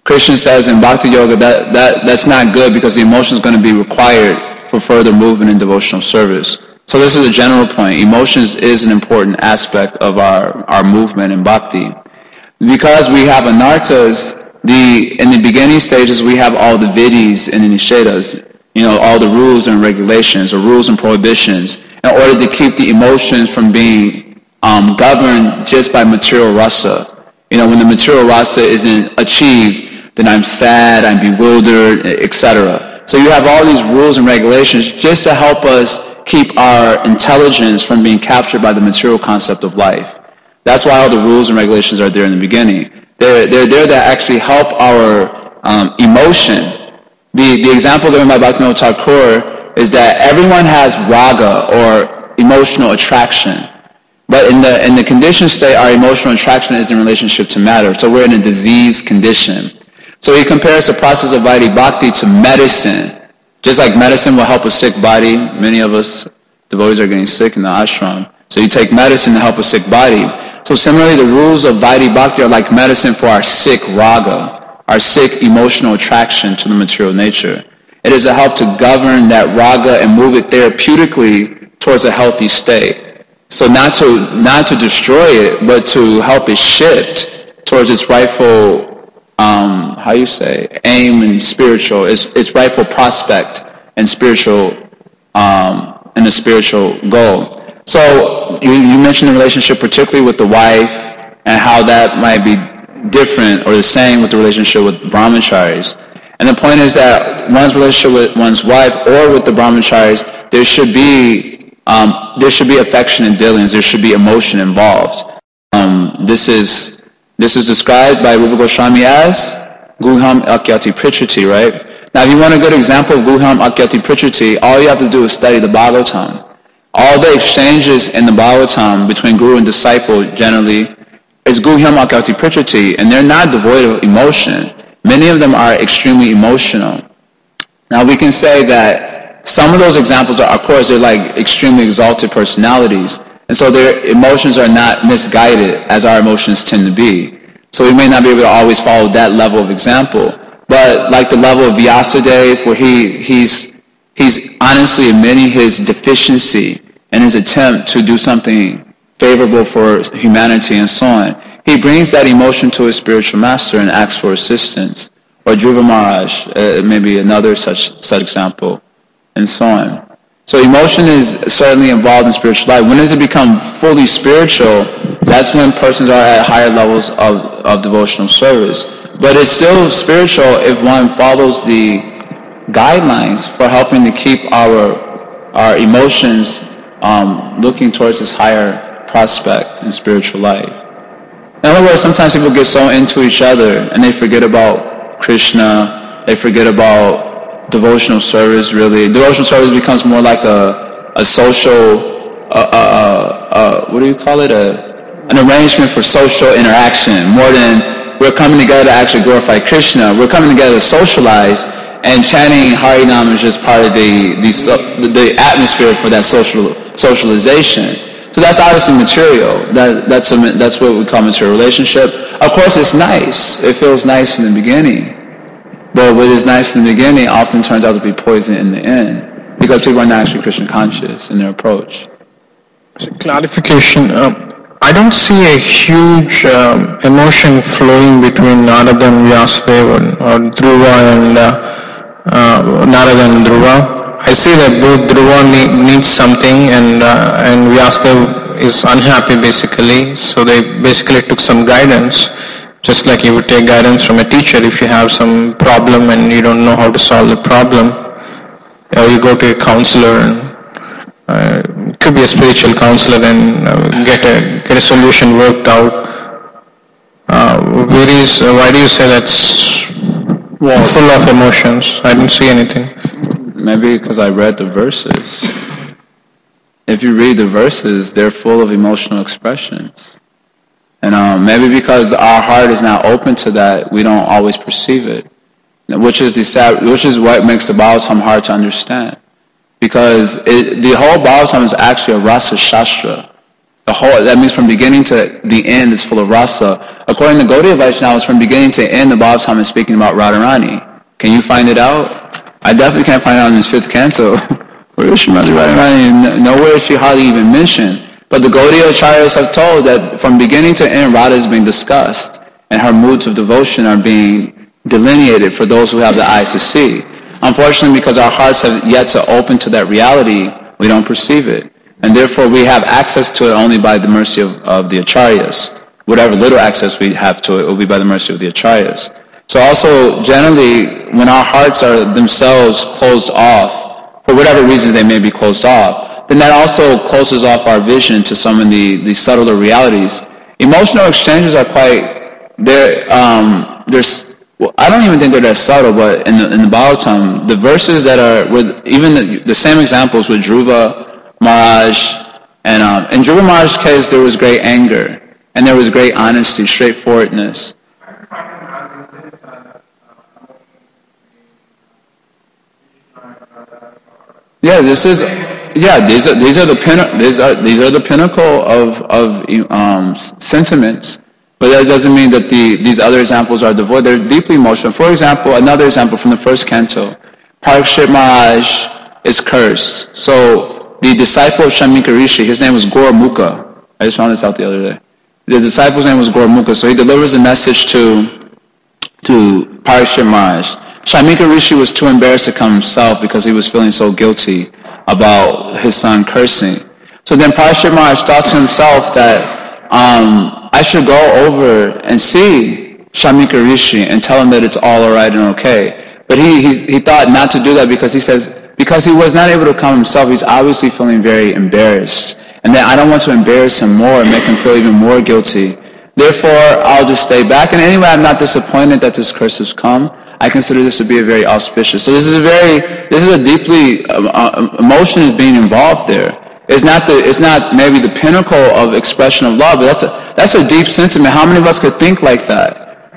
Krishna says in Bhakti Yoga that, that that's not good because the emotion is going to be required for further movement in devotional service. So this is a general point. Emotions is an important aspect of our, our movement in bhakti. Because we have anartas, the in the beginning stages we have all the vidis and the nishedas, you know, all the rules and regulations or rules and prohibitions in order to keep the emotions from being um, governed just by material rasa. You know, when the material rasa isn't achieved, then I'm sad, I'm bewildered, et cetera. So you have all these rules and regulations just to help us keep our intelligence from being captured by the material concept of life. That's why all the rules and regulations are there in the beginning. They're, they're there to actually help our um, emotion. The, the example given by Bhaktivinoda Thakur is that everyone has raga or emotional attraction. But in the, in the conditioned state, our emotional attraction is in relationship to matter. So we're in a disease condition. So he compares the process of Vaidhi Bhakti to medicine. Just like medicine will help a sick body, many of us devotees are getting sick in the ashram. So you take medicine to help a sick body. So similarly, the rules of Vaidhi Bhakti are like medicine for our sick raga, our sick emotional attraction to the material nature. It is a help to govern that raga and move it therapeutically towards a healthy state. So not to not to destroy it, but to help it shift towards its rightful Um, how you say, aim and spiritual, its, its rightful prospect and spiritual, um, and the spiritual goal. So you, you mentioned the relationship particularly with the wife and how that might be different or the same with the relationship with brahmacharis. And the point is that one's relationship with one's wife or with the brahmacharis, there should be, um, there should be affection and dealings, there should be emotion involved. Um, this is This is described by Rupa Goswami as Guham Akyati Prichati, right? Now, if you want a good example of Guham Akyati Prichati, all you have to do is study the Bhagavatam. All the exchanges in the Bhagavatam between guru and disciple generally is Guham Akyati Prichati, and they're not devoid of emotion. Many of them are extremely emotional. Now, we can say that some of those examples are, of course, they're like extremely exalted personalities. And so their emotions are not misguided as our emotions tend to be. So we may not be able to always follow that level of example. But like the level of Vyasadeva, where he, he's, he's honestly admitting his deficiency in his attempt to do something favorable for humanity and so on, he brings that emotion to his spiritual master and asks for assistance. Or Dhruva Maharaj, uh, maybe another such, such example, and so on. So emotion is certainly involved in spiritual life. When does it become fully spiritual? That's when persons are at higher levels of, of devotional service. But it's still spiritual if one follows the guidelines for helping to keep our, our emotions um, looking towards this higher prospect in spiritual life. In other words, sometimes people get so into each other and they forget about Krishna, they forget about devotional service. Really, devotional service becomes more like a a social, uh, uh, uh, uh, what do you call it? A an arrangement for social interaction more than we're coming together to actually glorify Krishna. We're coming together to socialize, and chanting Harinam is just part of the the the atmosphere for that social socialization. So that's obviously material. That that's a, that's what we call material relationship. Of course, it's nice. It feels nice in the beginning. But what is nice in the beginning often turns out to be poison in the end because people are not actually Krishna conscious in their approach. So clarification, um, I don't see a huge um, emotion flowing between Narada and Vyasadeva or Dhruva and uh, uh, Narada and Dhruva. I see that both Dhruva need, needs something and, uh, and Vyasadeva is unhappy basically, so they basically took some guidance. Just like you would take guidance from a teacher if you have some problem and you don't know how to solve the problem. Or you go to a counselor, and uh, it could be a spiritual counselor, and uh, get a get a solution worked out. Uh, where is, uh, why do you say that's well, full of emotions? I didn't see anything. Maybe because I read the verses. If you read the verses, they're full of emotional expressions. And um, maybe because our heart is not open to that, we don't always perceive it, which is the sad, which is what makes the Bhagavatam hard to understand. Because it, the whole Bhagavatam is actually a rasa shastra. The whole, that means from beginning to the end is full of rasa. According to Gaudiya Vaishnavas, from beginning to end, the Bhavatam is speaking about Radharani. Can you find it out? I definitely can't find it out in this fifth canto. Where is Srimati Radharani? Nowhere is she hardly even mentioned. But the Gaudiya Acharyas have told that from beginning to end, Radha is being discussed, and her moods of devotion are being delineated for those who have the eyes to see. Unfortunately, because our hearts have yet to open to that reality, we don't perceive it. And therefore, we have access to it only by the mercy of, of the Acharyas. Whatever little access we have to it will be by the mercy of the Acharyas. So also, generally, when our hearts are themselves closed off, for whatever reasons they may be closed off, then that also closes off our vision to some of the, the subtler realities. Emotional exchanges are quite, they're, um, there's, well, I don't even think they're that subtle, but in the, in the Bhagavatam, the verses that are, with even the, the same examples with Dhruva Maharaj, and um, in Dhruva Maharaj's case, there was great anger, and there was great honesty, straightforwardness. Yeah, this is, yeah, these are these are the pin, these are these are the pinnacle of of um, sentiments. But that doesn't mean that the these other examples are devoid. They're deeply emotional. For example, another example from the first canto, Parikshit Maharaj is cursed. So the disciple of Shamika Rishi, his name was Gaurmukha. I just found this out the other day. The disciple's name was Gaurmukha. So he delivers a message to to Parikshit Maharaj. Shamika Rishi was too embarrassed to come himself because he was feeling so guilty about his son cursing. So then Parikshit Maharaj thought to himself that um, I should go over and see Shamika Rishi and tell him that it's all alright and okay. But he he's, he thought not to do that because he says, because he was not able to come himself, he's obviously feeling very embarrassed. And then I don't want to embarrass him more and make him feel even more guilty. Therefore, I'll just stay back. And anyway, I'm not disappointed that this curse has come. I consider this to be a very auspicious. So this is a very, this is a deeply, uh, uh, emotion is being involved there. It's not the, it's not maybe the pinnacle of expression of love, but that's a, that's a deep sentiment. How many of us could think like that?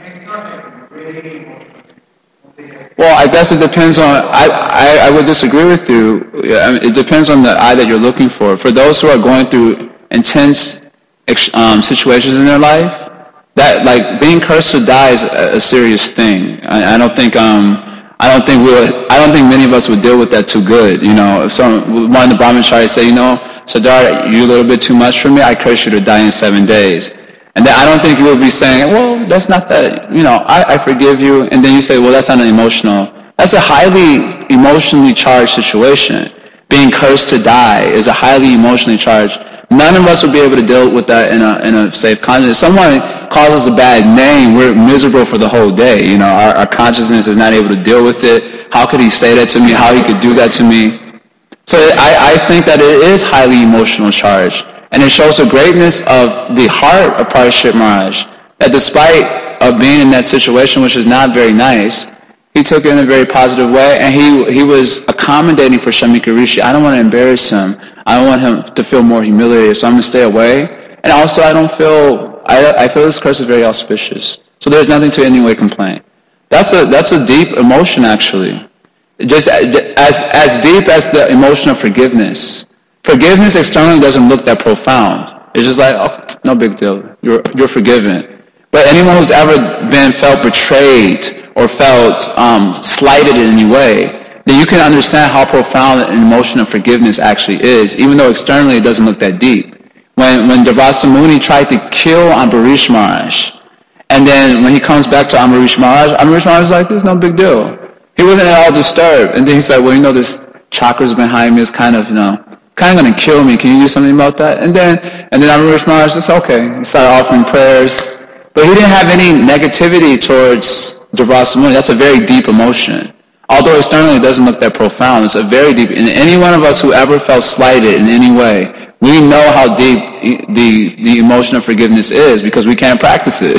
Well, I guess it depends on, I, I, I would disagree with you. I mean, it depends on the eye that you're looking for. For those who are going through intense um, situations in their life, that, like, being cursed to die is a, a serious thing. I, I don't think, um, I don't think we'll, I don't think many of us would deal with that too good. You know, if some, one of the brahmacharis say, you know, Siddhartha, you're a little bit too much for me, I curse you to die in seven days. And then I don't think you would be saying, well, that's not that, you know, I, I forgive you. And then you say, well, that's not an emotional. That's a highly emotionally charged situation. Being cursed to die is a highly emotionally charged. None of us would be able to deal with that in a, in a safe consciousness. Someone calls us a bad name, we're miserable for the whole day. You know, our, our consciousness is not able to deal with it. How could he say that to me? How he could do that to me? So I, I think that it is highly emotional charged. And it shows the greatness of the heart of Parikshit Maharaj, that despite of being in that situation, which is not very nice, he took it in a very positive way, and he he was accommodating for Shamika Rishi. I don't want to embarrass him. I don't want him to feel more humiliated, so I'm going to stay away. And also, I don't feel, I, I feel this curse is very auspicious. So there's nothing to in any way complain. That's a, that's a deep emotion, actually. Just as, as deep as the emotion of forgiveness. Forgiveness externally doesn't look that profound. It's just like, oh, no big deal. You're you're forgiven. But anyone who's ever been felt betrayed or felt um, slighted in any way, then you can understand how profound an emotion of forgiveness actually is, even though externally it doesn't look that deep. When when Durvasa Muni tried to kill Ambarish Maharaj, and then when he comes back to Ambarish Maharaj, Ambarish Maharaj is like, there's no big deal. He wasn't at all disturbed. And then he said, well, you know, this chakra's behind me is kind of, you know, kind of going to kill me. Can you do something about that? And then, and then Ambarish Maharaj says, okay. He started offering prayers. But he didn't have any negativity towards Durvasa Muni. That's a very deep emotion. Although externally it doesn't look that profound, it's a very deep, and any one of us who ever felt slighted in any way, we know how deep the, the emotion of forgiveness is because we can't practice it.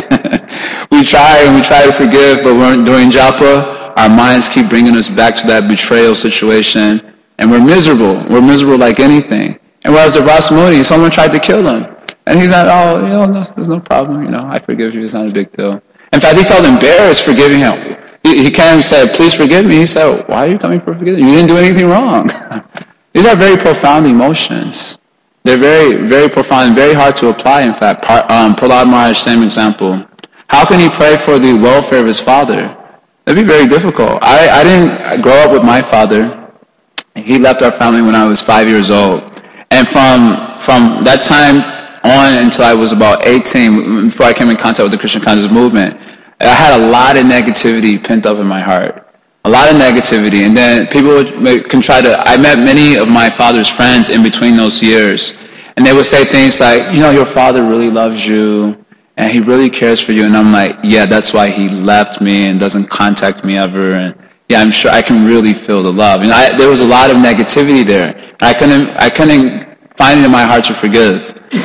we try and we try to forgive, but we're during japa, our minds keep bringing us back to that betrayal situation. And we're miserable. We're miserable like anything. And whereas the Durvasa Muni, someone tried to kill him. And he's not, oh, you know, no, there's no problem, you know, I forgive you, it's not a big deal. In fact, he felt embarrassed forgiving him. He, he came and said, please forgive me. He said, why are you coming for forgiveness? You didn't do anything wrong. These are very profound emotions. They're very, very profound and very hard to apply, in fact. Um, Prahlad Maharaj, same example. How can he pray for the welfare of his father? That'd be very difficult. I, I didn't grow up with my father. He left our family when I was five years old. And from from that time on until I was about eighteen, before I came in contact with the Krishna consciousness movement, I had a lot of negativity pent up in my heart. A lot of negativity, and then people would, can try to, I met many of my father's friends in between those years, and they would say things like, you know, your father really loves you, and he really cares for you, and I'm like, yeah, that's why he left me and doesn't contact me ever, and yeah, I'm sure I can really feel the love. And I, there was a lot of negativity there. I couldn't, I couldn't find it in my heart to forgive,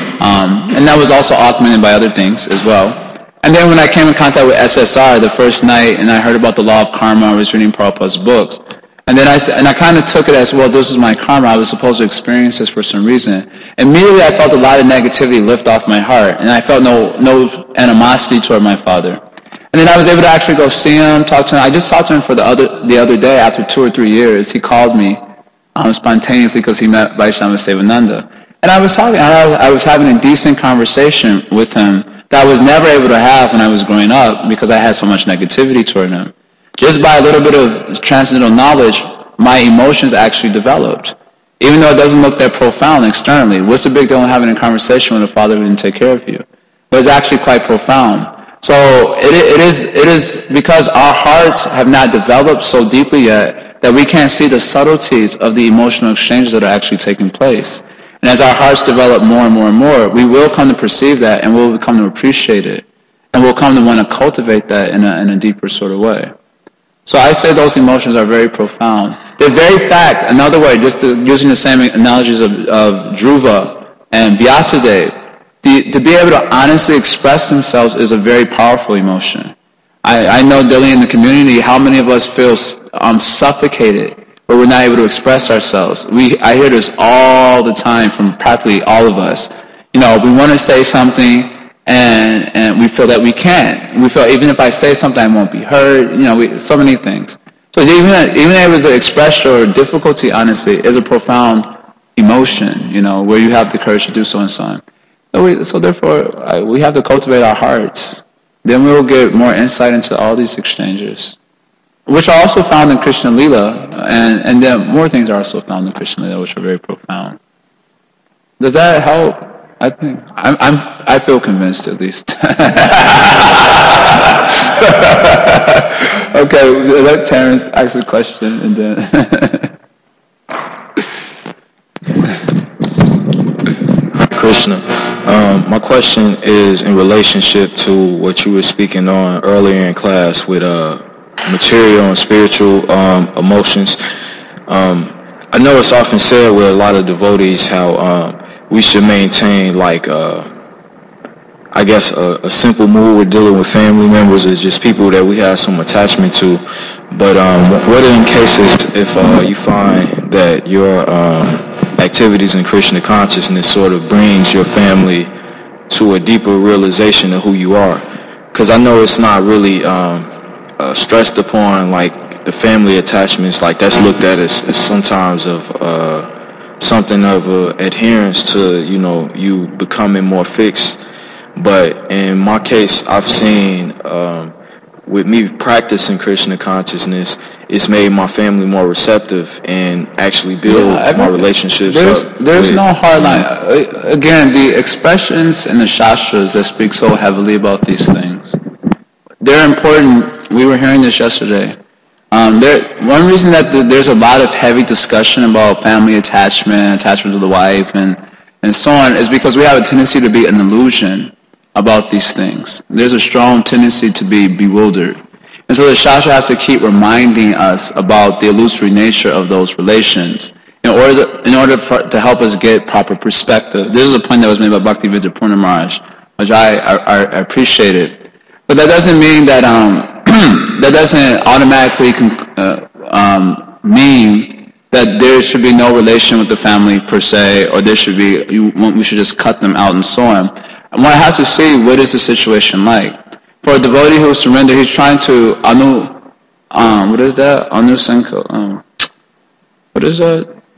um, and that was also augmented by other things as well. And then when I came in contact with S S R the first night, and I heard about the law of karma, I was reading Prabhupada's books. And then I said, and I kind of took it as, well, this is my karma. I was supposed to experience this for some reason. Immediately, I felt a lot of negativity lift off my heart, and I felt no no animosity toward my father. And then I was able to actually go see him, talk to him. I just talked to him for the other the other day after two or three years. He called me um, spontaneously because he met Vaishnava Sevananda. And I was talking, I was, I was having a decent conversation with him that I was never able to have when I was growing up because I had so much negativity toward him. Just by a little bit of transcendental knowledge, my emotions actually developed. Even though it doesn't look that profound externally. What's the big deal in having a conversation with a father who didn't take care of you? But it's actually quite profound. So it, it is it is because our hearts have not developed so deeply yet that we can't see the subtleties of the emotional exchanges that are actually taking place. And as our hearts develop more and more and more, we will come to perceive that, and we'll come to appreciate it. And we'll come to want to cultivate that in a, in a deeper sort of way. So I say those emotions are very profound. The very fact, another way, just to, using the same analogies of, of Dhruva and Vyasadeva, the, to be able to honestly express themselves is a very powerful emotion. I, I know, Dilly, in the community, how many of us feel um, suffocated where we're not able to express ourselves. We, I hear this all the time from practically all of us. You know, we want to say something, and and we feel that we can't. We feel even if I say something, I won't be heard. You know, we, so many things. So even even able to express your difficulty, honestly, is a profound emotion. You know, where you have the courage to do so and so on. So, we, so therefore, I, we have to cultivate our hearts. Then we will get more insight into all these exchanges, which are also found in Krishna Lila, and, and then more things are also found in Krishna Lila, which are very profound. Does that help? I think I'm, I'm I feel convinced at least. Okay, let Terrence ask a question, and then. Krishna, um, my question is in relationship to what you were speaking on earlier in class with uh. material and spiritual um, emotions. Um, I know it's often said with a lot of devotees how um, we should maintain like uh, I guess a, a simple mood with dealing with family members is just people that we have some attachment to. But um, what in cases if uh, you find that your um, activities in Krishna consciousness sort of brings your family to a deeper realization of who you are? Because I know it's not really um, uh, stressed upon like the family attachments, like that's looked at as, as sometimes of uh, something of uh, adherence to, you know, you becoming more fixed. But in my case, I've seen um, with me practicing Krishna consciousness, it's made my family more receptive and actually build yeah, every, my relationships there's, up. There's with, no hard line. Again, the expressions in the Shastras that speak so heavily about these things, they're important. We were hearing this yesterday. Um, there, one reason that the, there's a lot of heavy discussion about family attachment, attachment to the wife, and, and so on, is because we have a tendency to be an illusion about these things. There's a strong tendency to be bewildered. And so the Shastra has to keep reminding us about the illusory nature of those relations in order to, in order for, to help us get proper perspective. This is a point that was made by Bhaktivedanta Purna Maharaj, which I, I, I appreciated. But that doesn't mean that um, that doesn't automatically uh, um, mean that there should be no relation with the family per se, or there should be you, we should just cut them out and so on. And one has to see what is the situation like. For a devotee who surrendered, he's trying to anu, um, what is that? Anusanka. Um, what is that?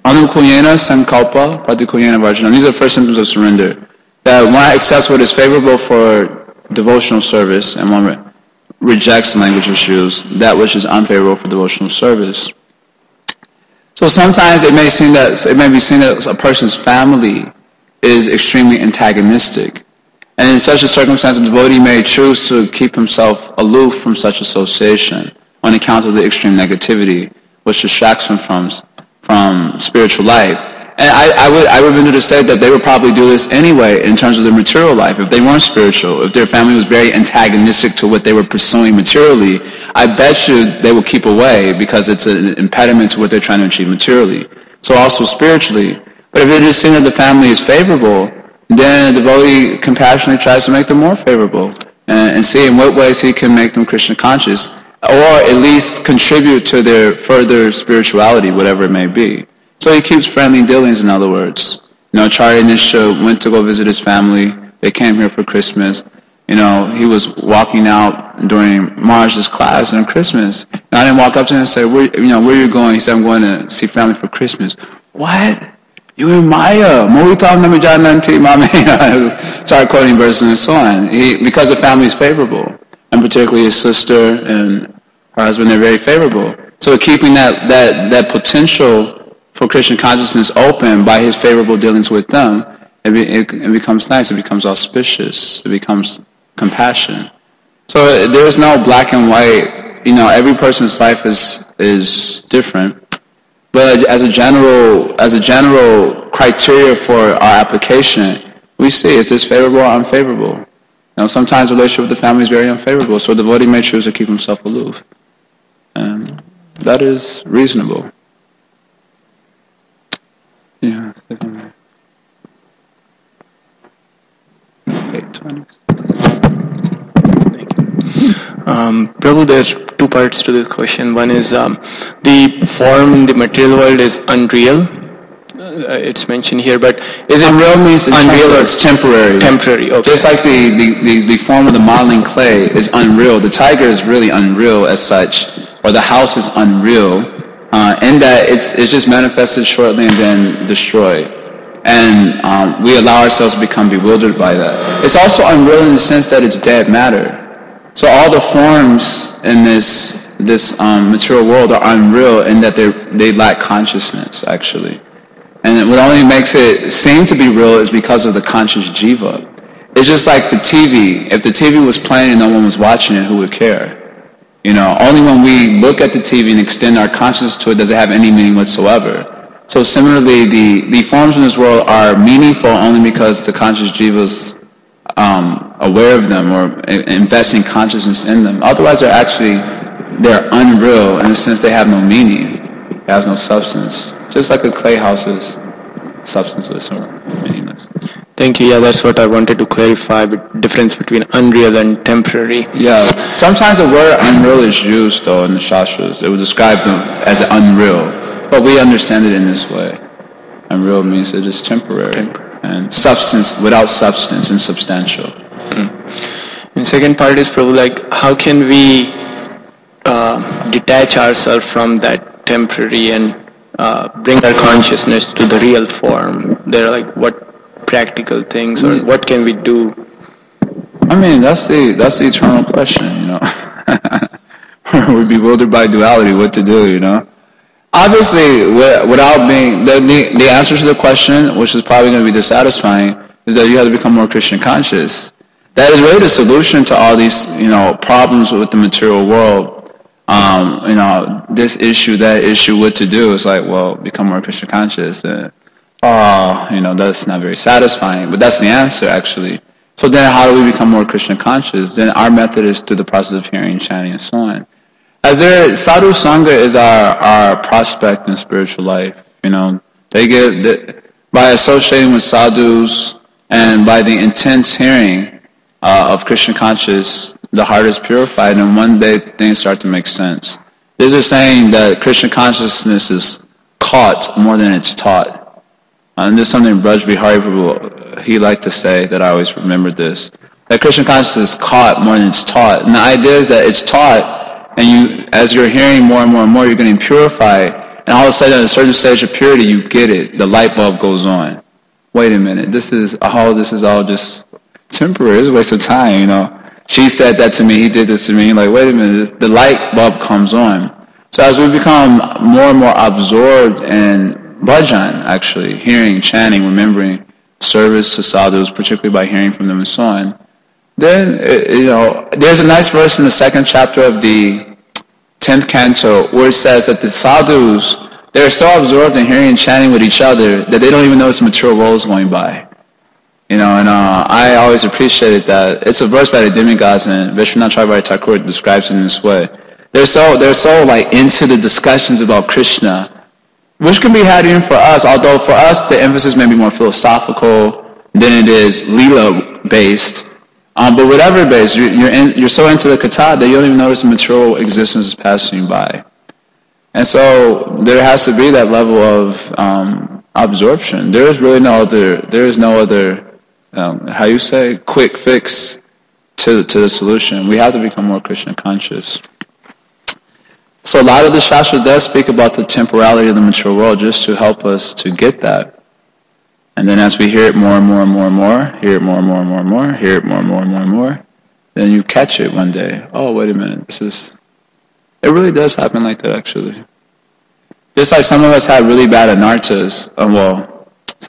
Anukuyena, Sankalpa, Pratikuyena, Varjana. These are the first symptoms of surrender. That one accepts what is favorable for devotional service and one re- rejects the language of shoes, that which is unfavorable for devotional service. So sometimes it may seem that it may be seen that a person's family is extremely antagonistic. And in such a circumstance, the devotee may choose to keep himself aloof from such association on account of the extreme negativity which distracts him from, from spiritual life. And I, I would I would venture to say that they would probably do this anyway in terms of their material life. If they weren't spiritual, if their family was very antagonistic to what they were pursuing materially, I bet you they will keep away because it's an impediment to what they're trying to achieve materially. So also spiritually. But if it is seen that the family is favorable, then the devotee compassionately tries to make them more favorable and, and see in what ways he can make them Krishna conscious, or at least contribute to their further spirituality, whatever it may be. So he keeps friendly dealings, in other words. You know, Charya Nishcha went to go visit his family. They came here for Christmas. You know, he was walking out during Maharaj's class on Christmas. And I didn't walk up to him and say, where, you know, where are you going? He said, I'm going to see family for Christmas. What? You in Maya? Mohita Namijananti Mame. Started quoting verses and so on. He, because the family is favorable, and particularly his sister and her husband, they're very favorable. So keeping that, that, that potential for Krishna consciousness open by his favorable dealings with them, it, be, it, it becomes nice, it becomes auspicious, it becomes compassion. So there's no black and white. You know, every person's life is is different. But as a general as a general criteria for our application, we see, is this favorable or unfavorable? You know, sometimes the relationship with the family is very unfavorable, so the devotee may choose to keep himself aloof. And that is reasonable. Yeah, definitely. eight twenty. Um, Prabhu, there's two parts to the question. One is um, the form in the material world is unreal. Uh, it's mentioned here, but is it unreal means it's unreal or it's temporary? Temporary, okay. Just like the, the, the, the form of the modeling clay is unreal. The tiger is really unreal as such, or the house is unreal, uh, in that it's, it's just manifested shortly and then destroyed. And um, we allow ourselves to become bewildered by that. It's also unreal in the sense that it's dead matter. So all the forms in this this um, material world are unreal in that they they lack consciousness, actually. And what only makes it seem to be real is because of the conscious jiva. It's just like the T V. If the T V was playing and no one was watching it, who would care? You know, only when we look at the T V and extend our consciousness to it does it have any meaning whatsoever. So similarly, the, the forms in this world are meaningful only because the conscious jiva's um, aware of them or investing consciousness in them. Otherwise, they're actually, they're unreal in the sense they have no meaning. It has no substance. Just like a clay house is substanceless or meaningless. Thank you. Yeah, that's what I wanted to clarify, the difference between unreal and temporary. Yeah, sometimes the word unreal is used though in the Shastras. It would describe them as unreal, but we understand it in this way. Unreal means it is temporary. temporary. And substance without substance, insubstantial. Mm. And second part is probably like, how can we uh, detach ourselves from that temporary and uh, bring our consciousness to the real form? There are like what practical things or mm. what can we do? I mean, that's the that's the eternal question, you know. We're bewildered by duality, what to do, you know. Obviously, without being, the, the, the answer to the question, which is probably going to be dissatisfying, is that you have to become more Krishna conscious. That is really the solution to all these, you know, problems with the material world. Um, you know, this issue, that issue, what to do. It's like, well, become more Krishna conscious. Uh, oh, you know, that's not very satisfying, but that's the answer, actually. So then how do we become more Krishna conscious? Then our method is through the process of hearing, chanting, and so on. As there, sadhu sangha is our, our prospect in spiritual life. You know, they get the, by associating with sadhus and by the intense hearing uh, of Krishna conscious, the heart is purified, and one day things start to make sense. These are saying that Krishna consciousness is caught more than it's taught. Uh, and there's something Braj Bihari Prabhu, he liked to say that I always remembered this, that Krishna consciousness is caught more than it's taught. And the idea is that it's taught, and you, as you're hearing more and more and more, you're getting purified, and all of a sudden, at a certain stage of purity, you get it. The light bulb goes on. Wait a minute. This is all. This is all just temporary. It's a waste of time. You know. She said that to me. He did this to me. Like, wait a minute. This, the light bulb comes on. So as we become more and more absorbed in bhajan, actually hearing, chanting, remembering service to sadhus, particularly by hearing from them and so on, then you know there's a nice verse in the second chapter of the tenth canto where it says that the sadhus, they're so absorbed in hearing and chanting with each other that they don't even notice the material worlds going by. You know, and uh, I always appreciated that. It's a verse by the demigods, and Vishwanath Chakravarti Thakur describes it in this way. They're so they're so like into the discussions about Krishna, which can be had even for us. Although for us the emphasis may be more philosophical than it is lila based. Um, but whatever based, you're you're, in, you're so into the katha that you don't even notice the material existence is passing you by. And so there has to be that level of um, absorption. There is really no other. There is no other. Um, how you say, quick fix to to the solution. We have to become more Krishna conscious. So a lot of the Shastra does speak about the temporality of the material world just to help us to get that. And then as we hear it more and more and more and more, hear it more and more and more and more, hear it more and more and more and more, then you catch it one day. Oh, wait a minute, this is... It really does happen like that, actually. Just like some of us had really bad anarthas, uh, well,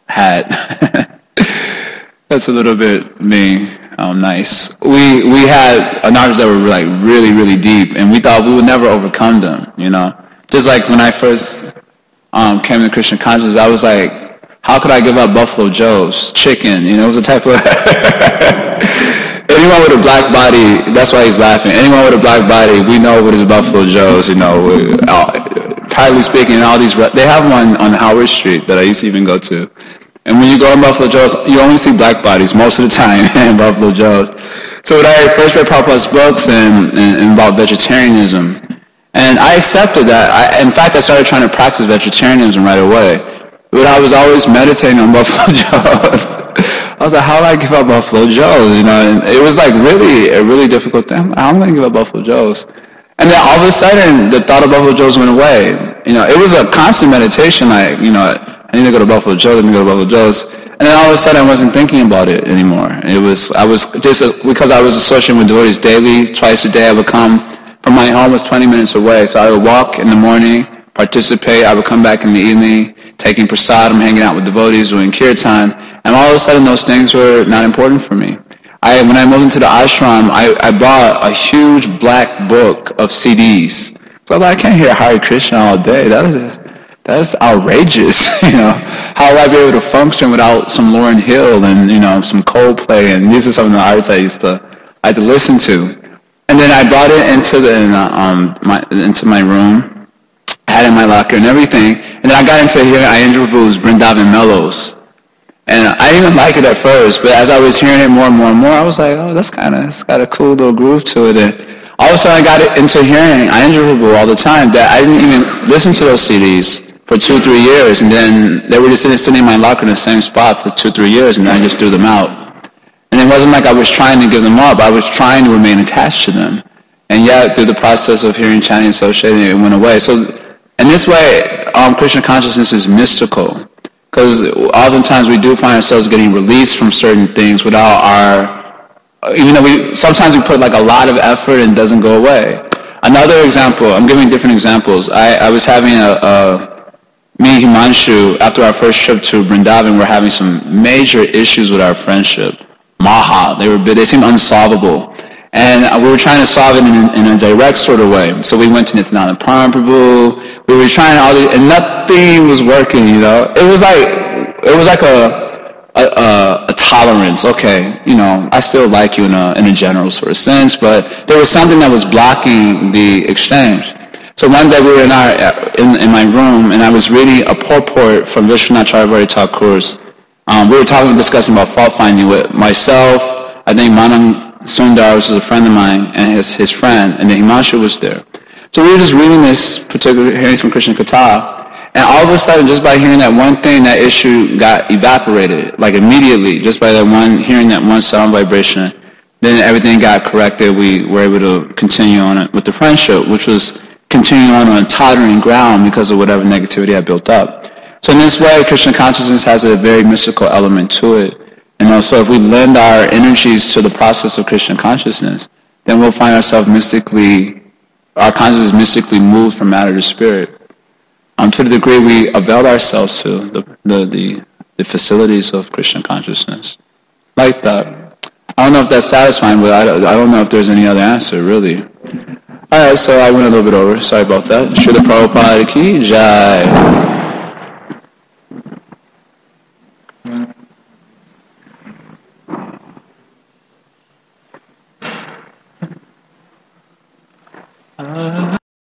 had... That's a little bit being um, nice. We we had anarthas that were like really, really deep, and we thought we would never overcome them, you know? Just like when I first um, came to Krishna consciousness, I was like, how could I give up Buffalo Joe's chicken? You know, it was a type of... Anyone with a black body, that's why he's laughing. Anyone with a black body, we know what is Buffalo Joe's, you know. Highly speaking, all these... They have one on Howard Street that I used to even go to. And when you go in Buffalo Joe's, you only see black bodies most of the time in Buffalo Joe's. So when I first read Prabhupada's books and, and, and about vegetarianism, and I accepted that. I, in fact, I started trying to practice vegetarianism right away. But I was always meditating on Buffalo Joe's. I was like, how do I give up Buffalo Joe's? You know, and it was like really a really difficult thing. How am I going to give up Buffalo Joe's? And then all of a sudden, the thought of Buffalo Joe's went away. You know, it was a constant meditation, like, you know, I need to go to Buffalo Joe's, I need to go to Buffalo Joe's. And then all of a sudden I wasn't thinking about it anymore. It was, I was just, because I was associating with devotees daily, twice a day I would come. From my home was twenty minutes away, so I would walk in the morning, participate, I would come back in the evening, taking prasadam, hanging out with devotees, doing kirtan, and all of a sudden those things were not important for me. I, when I moved into the ashram, I, I bought a huge black book of C Ds. So I can't hear Hare Krishna all day. That is... That's outrageous, you know. How will I be able to function without some Lauryn Hill and, you know, some Coldplay, and these are some of the artists I used to, I had to listen to. And then I brought it into the, um, my, into my room, I had it in my locker and everything, and then I got into hearing Ayendra Prabhu's Vrindavan Mellows. And I didn't even like it at first, but as I was hearing it more and more and more, I was like, oh, that's kind of, it's got a cool little groove to it. And all of a sudden I got it into hearing Ayendra Prabhu all the time, that I didn't even listen to those C Ds for two, three years, and then they were just sitting, sitting in my locker in the same spot for two, three years, and then I just threw them out. And it wasn't like I was trying to give them up, I was trying to remain attached to them. And yet, through the process of hearing, chanting, associating, it went away. So, in this way, um, Krishna consciousness is mystical, because oftentimes we do find ourselves getting released from certain things without our, even though we, sometimes we put like a lot of effort and it doesn't go away. Another example, I'm giving different examples. I, I was having a, a me and Himanshu, after our first trip to Vrindavan, were having some major issues with our friendship. Maha, they were they seemed unsolvable. And we were trying to solve it in, in a direct sort of way. So we went to Nityananda Prabhu, we were trying all these, and nothing was working, you know. It was like, it was like a, a, a, a tolerance. Okay, you know, I still like you in a, in a general sort of sense, but there was something that was blocking the exchange. So one day we were in our in, in my room, and I was reading a purport from Vishwanath Chakravarti Thakur's. Um, we were talking, discussing about fault finding with myself, I think Manam Sundar, which is a friend of mine, and his his friend, and then Himanshu was there. So we were just reading this particular, hearing some Krishna Katha, and all of a sudden, just by hearing that one thing, that issue got evaporated, like immediately, just by that one, hearing that one sound vibration. Then everything got corrected. We were able to continue on it with the friendship, which was continuing on on tottering ground because of whatever negativity I built up. So in this way, Krishna consciousness has a very mystical element to it. And also, if we lend our energies to the process of Krishna consciousness, then we'll find ourselves mystically, our consciousness mystically moved from matter to spirit. Um, to the degree we avail ourselves to the, the, the, the facilities of Krishna consciousness. Like that. I don't know if that's satisfying, but I don't, I don't know if there's any other answer, really. Alright, so I went a little bit over. Sorry about that. Srila Prabhupada ki Jai.